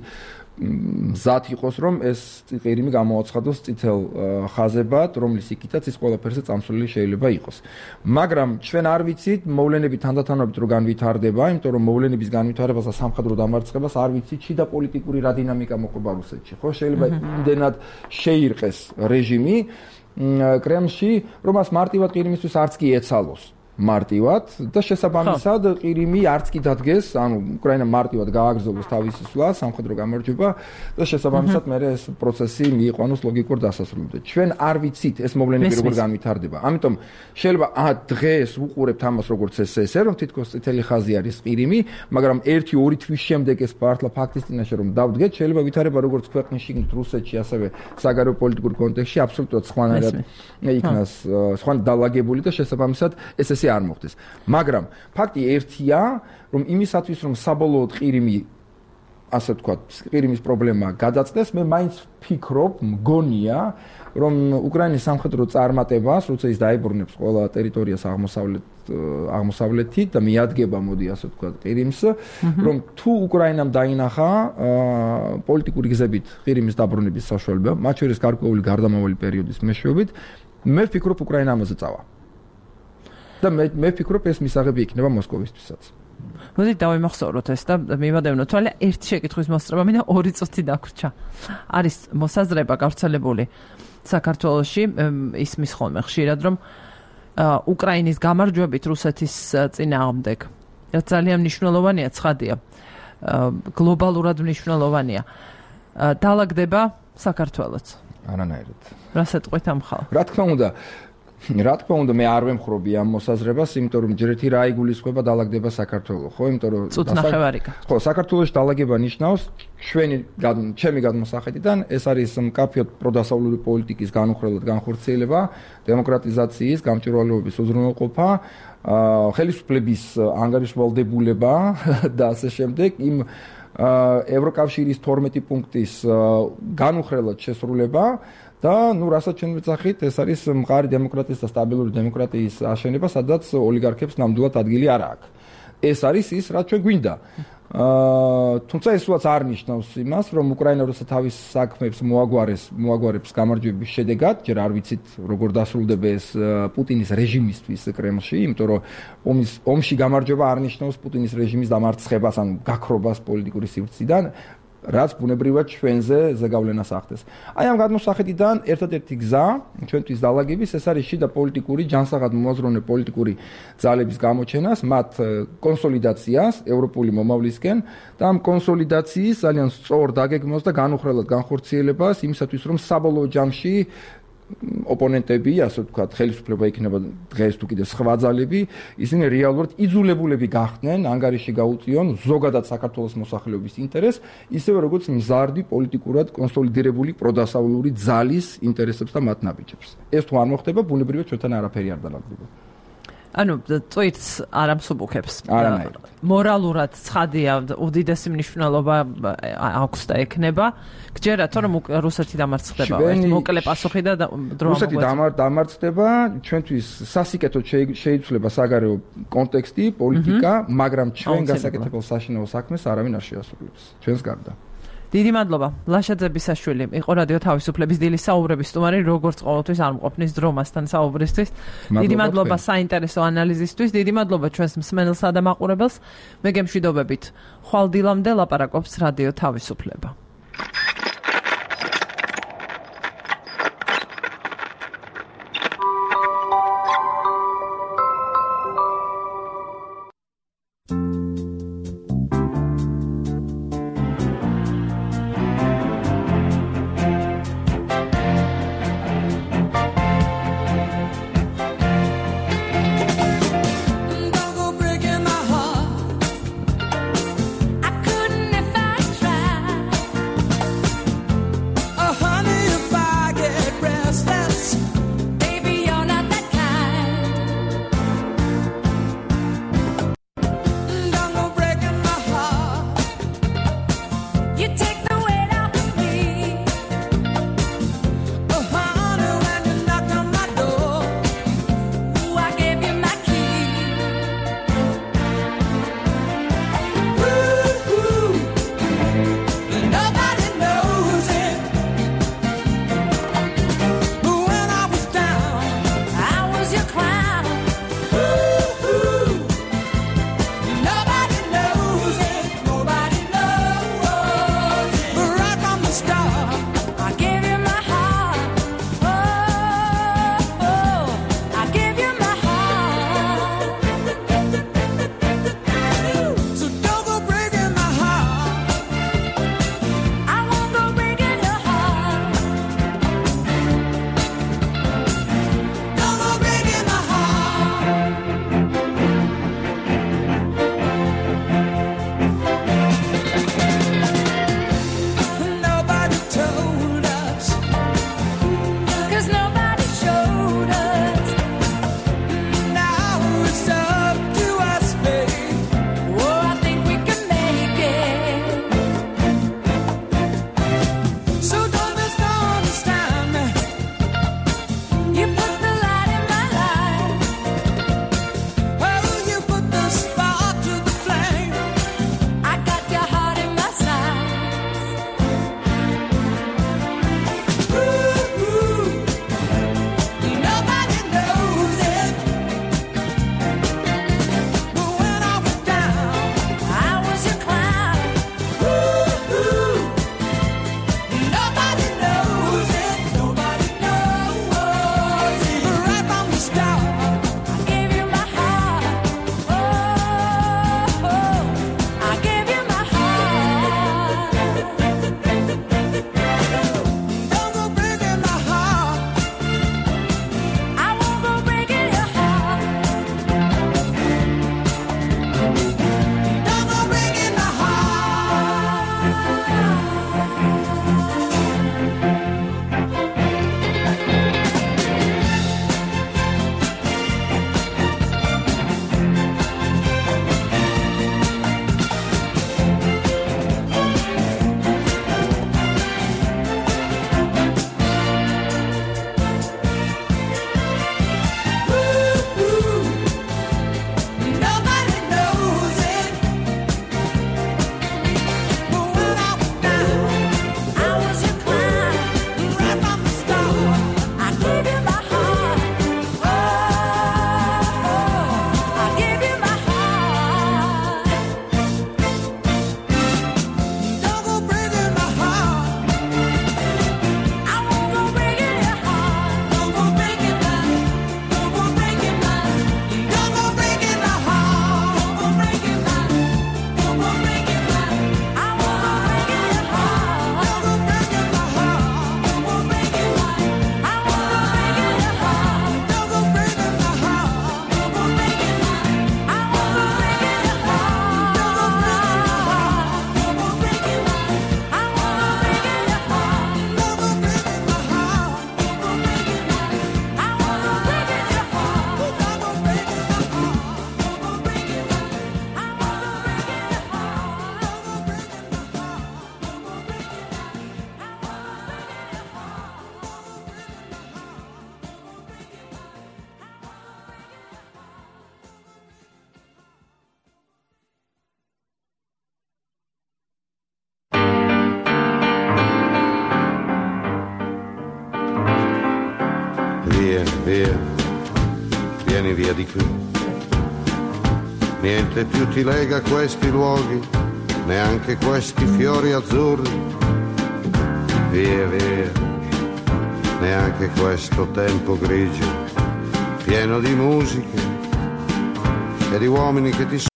მზად იყოს, რომ ეს ყირიმი გამოაცხადოს წითელ ხაზებად, რომლის იქითაც ის ყველაფერზე წამსვლელი შეიძლება იყოს. მაგრამ ჩვენ არ ვიცით მოვლენები თანდათანობით რო განვითარდება, იმიტომ რომ მოვლენების განვითარებას და სამხედრო დამარცხებას არ ვიცით შიდა პოლიტიკური რა დინამიკა მოყვება რუსეთში. ხო, შეიძლება იმდენად შეირყეს რეჟიმი კრემლში, რომ მას მარტივად ყირიმისთვის არც კი ეცალოს. მარტივად და შესაბამისად ყირიმი არც კი დადგეს, ანუ უკრაინა მარტივად გააგრძელოს თავისი სვლა, სამხედრო გამარჯვება და შესაბამისად მე ეს პროცესი მიიყვანოს ლოგიკურ დასასრულამდე. ჩვენ არ ვიცით ეს მოვლენები როგორ განვითარდება. ამიტომ შეიძლება ა დღეს უყურებთ ამას როგორც ესე, რომ თითქოს წითელი ხაზი არის ყირიმი, მაგრამ ერთი ორი თვის შემდეგ ეს მართლა ფაქტის წინაშე რომ დავდგეთ, შეიძლება ვითარება როგორც ქვეყნის შიგნით რუსეთში, ასევე საგარეო პოლიტიკურ კონტექსტში აბსოლუტურად სხვანაირად იქნას, სხვა დალაგებული და შესაბამისად ეს ესე არ მოხდეს. მაგრამ ფაქტი ერთია, რომ იმისათვის რომ საბოლოოდ ყირიმი ასე ვთქვათ, ყირიმის პრობლემა გადაწდეს, მე მაინც ვფიქრობ, მგონია, რომ უკრაინის სამხედრო წარმატებას, როცა ის დაებრუნებს ყველა ტერიტორიას აღმოსავლეთ აღმოსავლეთით და მიადგება, მოდი ასე ვთქვათ, ყირიმს, რომ თუ უკრაინამ დაინახა პოლიტიკური გზებით ყირიმის დაბრუნების საშუალება, მათ შორის გარკვეული გარდამავალი პერიოდის მეშვეობით, მე ვფიქრობ, უკრაინა ამაზე წავა. და მე მე ვფიქრობ ეს მისაღები იქნება მოსკოვისთვისაც.
მოდით დავიმახსოვროთ ეს და მივადევნოთ თვალე ერთი შეკითხვის მოსწრება მინდა ორი წუთი დაგვრჩა. არის მოსაზრება გავრცელებული საქართველოში ისმის ხოლმე ხშირად რომ უკრაინის გამარჯვებით რუსეთის წინააღმდეგ რაც ძალიან მნიშვნელოვანია, ცხადია, გლობალურად მნიშვნელოვანია. დაალაგდება საქართველოც.
არანაირად.
რასაც ყვეთ ამ ხალხს.
რა თქმა უნდა, რა თქმა უნდა მე არ ვემხრობი ამ მოსაზრებას, იმიტომ რომ ჯერეთი რა იგულისხმება დაალაგდება საქართველო, ხო, იმიტომ რომ ხო, საქართველოში დაალაგება ნიშნავს ჩვენი ჩემი გადმოსახედიდან ეს არის მკაფიოდ პროდასავლური პოლიტიკის განუხრელად განხორციელება, დემოკრატიზაციის, გამჭვირვალეობის უზრუნველყოფა, ხელისუფლების ანგარიშვალდებულება და ასე შემდეგ იმ ევროკავშირის თორმეტი პუნქტის განუხრელად შესრულება და ნუ რასაც ჩვენ ვეძახით, ეს არის მყარი დემოკრატიის და სტაბილური დემოკრატიის აშენება, სადაც ოლიგარქებს ნამდვილად ადგილი არ აქვს. ეს არის ის, რაც ჩვენ გვინდა. აა თუმცა ეს უაც არ ნიშნავს იმას, რომ უკრაინა როცა თავის საქმეებს მოაგვარეს, მოაგვარებს გამარჯვების შედეგად, ჯერ არ ვიცით როგორ დასრულდება ეს პუტინის რეჟიმისთვის კრემლში, იმიტომ რომ ომის ომში გამარჯვება არ ნიშნავს პუტინის რეჟიმის დამარცხებას, ან გაქრობას პოლიტიკური სივრციდან. რაც ბუნებრივად ჩვენზე ზეგავლენას ახდენს. აი ამ გადმოსახედიდან ერთადერთი გზა ჩვენთვის დალაგების ეს არის შიდა პოლიტიკური ჯანსაღად მომაზროვნე პოლიტიკური ძალების გამოჩენას, მათ კონსოლიდაციას ევროპული მომავლისკენ და ამ კონსოლიდაციის ძალიან სწორ დაგეგმვას და განუხრელად განხორციელებას იმისათვის რომ საბოლოო ჯამში ოპონენტები, ასე ვთქვათ, ხელისუფლება იქნება დღეს თუ კიდევ სხვა ძალები, ისინი რეალურად იძულებულები გახდნენ ანგარიში გაუწიონ ზოგადად საქართველოს მოსახლეობის ინტერესს, ისევე როგორც მზარდი პოლიტიკურად კონსოლიდირებული პროდასავლური ძალის ინტერესებს და მათ ნაბიჯებს. ეს თუ არ მოხდება, ბუნებრივად ჩვენთან არაფერი არ დალაგდება.
ანუ წვირს არ ამსუბუქებს.
არანაირად.
მორალურად ცხადია, უდიდესი მნიშვნელობა აქვს და ექნება. გჯერათ რომ რუსეთი დამარცხდება, ერთ მოკლე პასუხი და დრო
რუსეთი დამარცხდება, ჩვენთვის სასიკეთოდ შეიცვლება საგარეო კონტექსტი, პოლიტიკა, მაგრამ ჩვენ გასაკეთებელ საშინაო საქმეს არავინ არ შეასრულებს. ჩვენს გარდა.
დიდი მადლობა. ლაშა ძებისაშვილი იყო რადიო თავისუფლების დილის საუბრების სტუმარი, როგორც ყოველთვის არ მყოფნის დრო მასთან საუბრისთვის. დიდი მადლობა საინტერესო ანალიზისთვის, დიდი მადლობა ჩვენს მსმენელსა და მაყურებელს. მე გემშვიდობებით. ხვალ დილამდე ლაპარაკობს რადიო თავისუფლება.
via di qui. Niente più ti lega a questi luoghi, neanche questi fiori azzurri. Via, via, neanche questo tempo grigio, pieno di musiche e di uomini che ti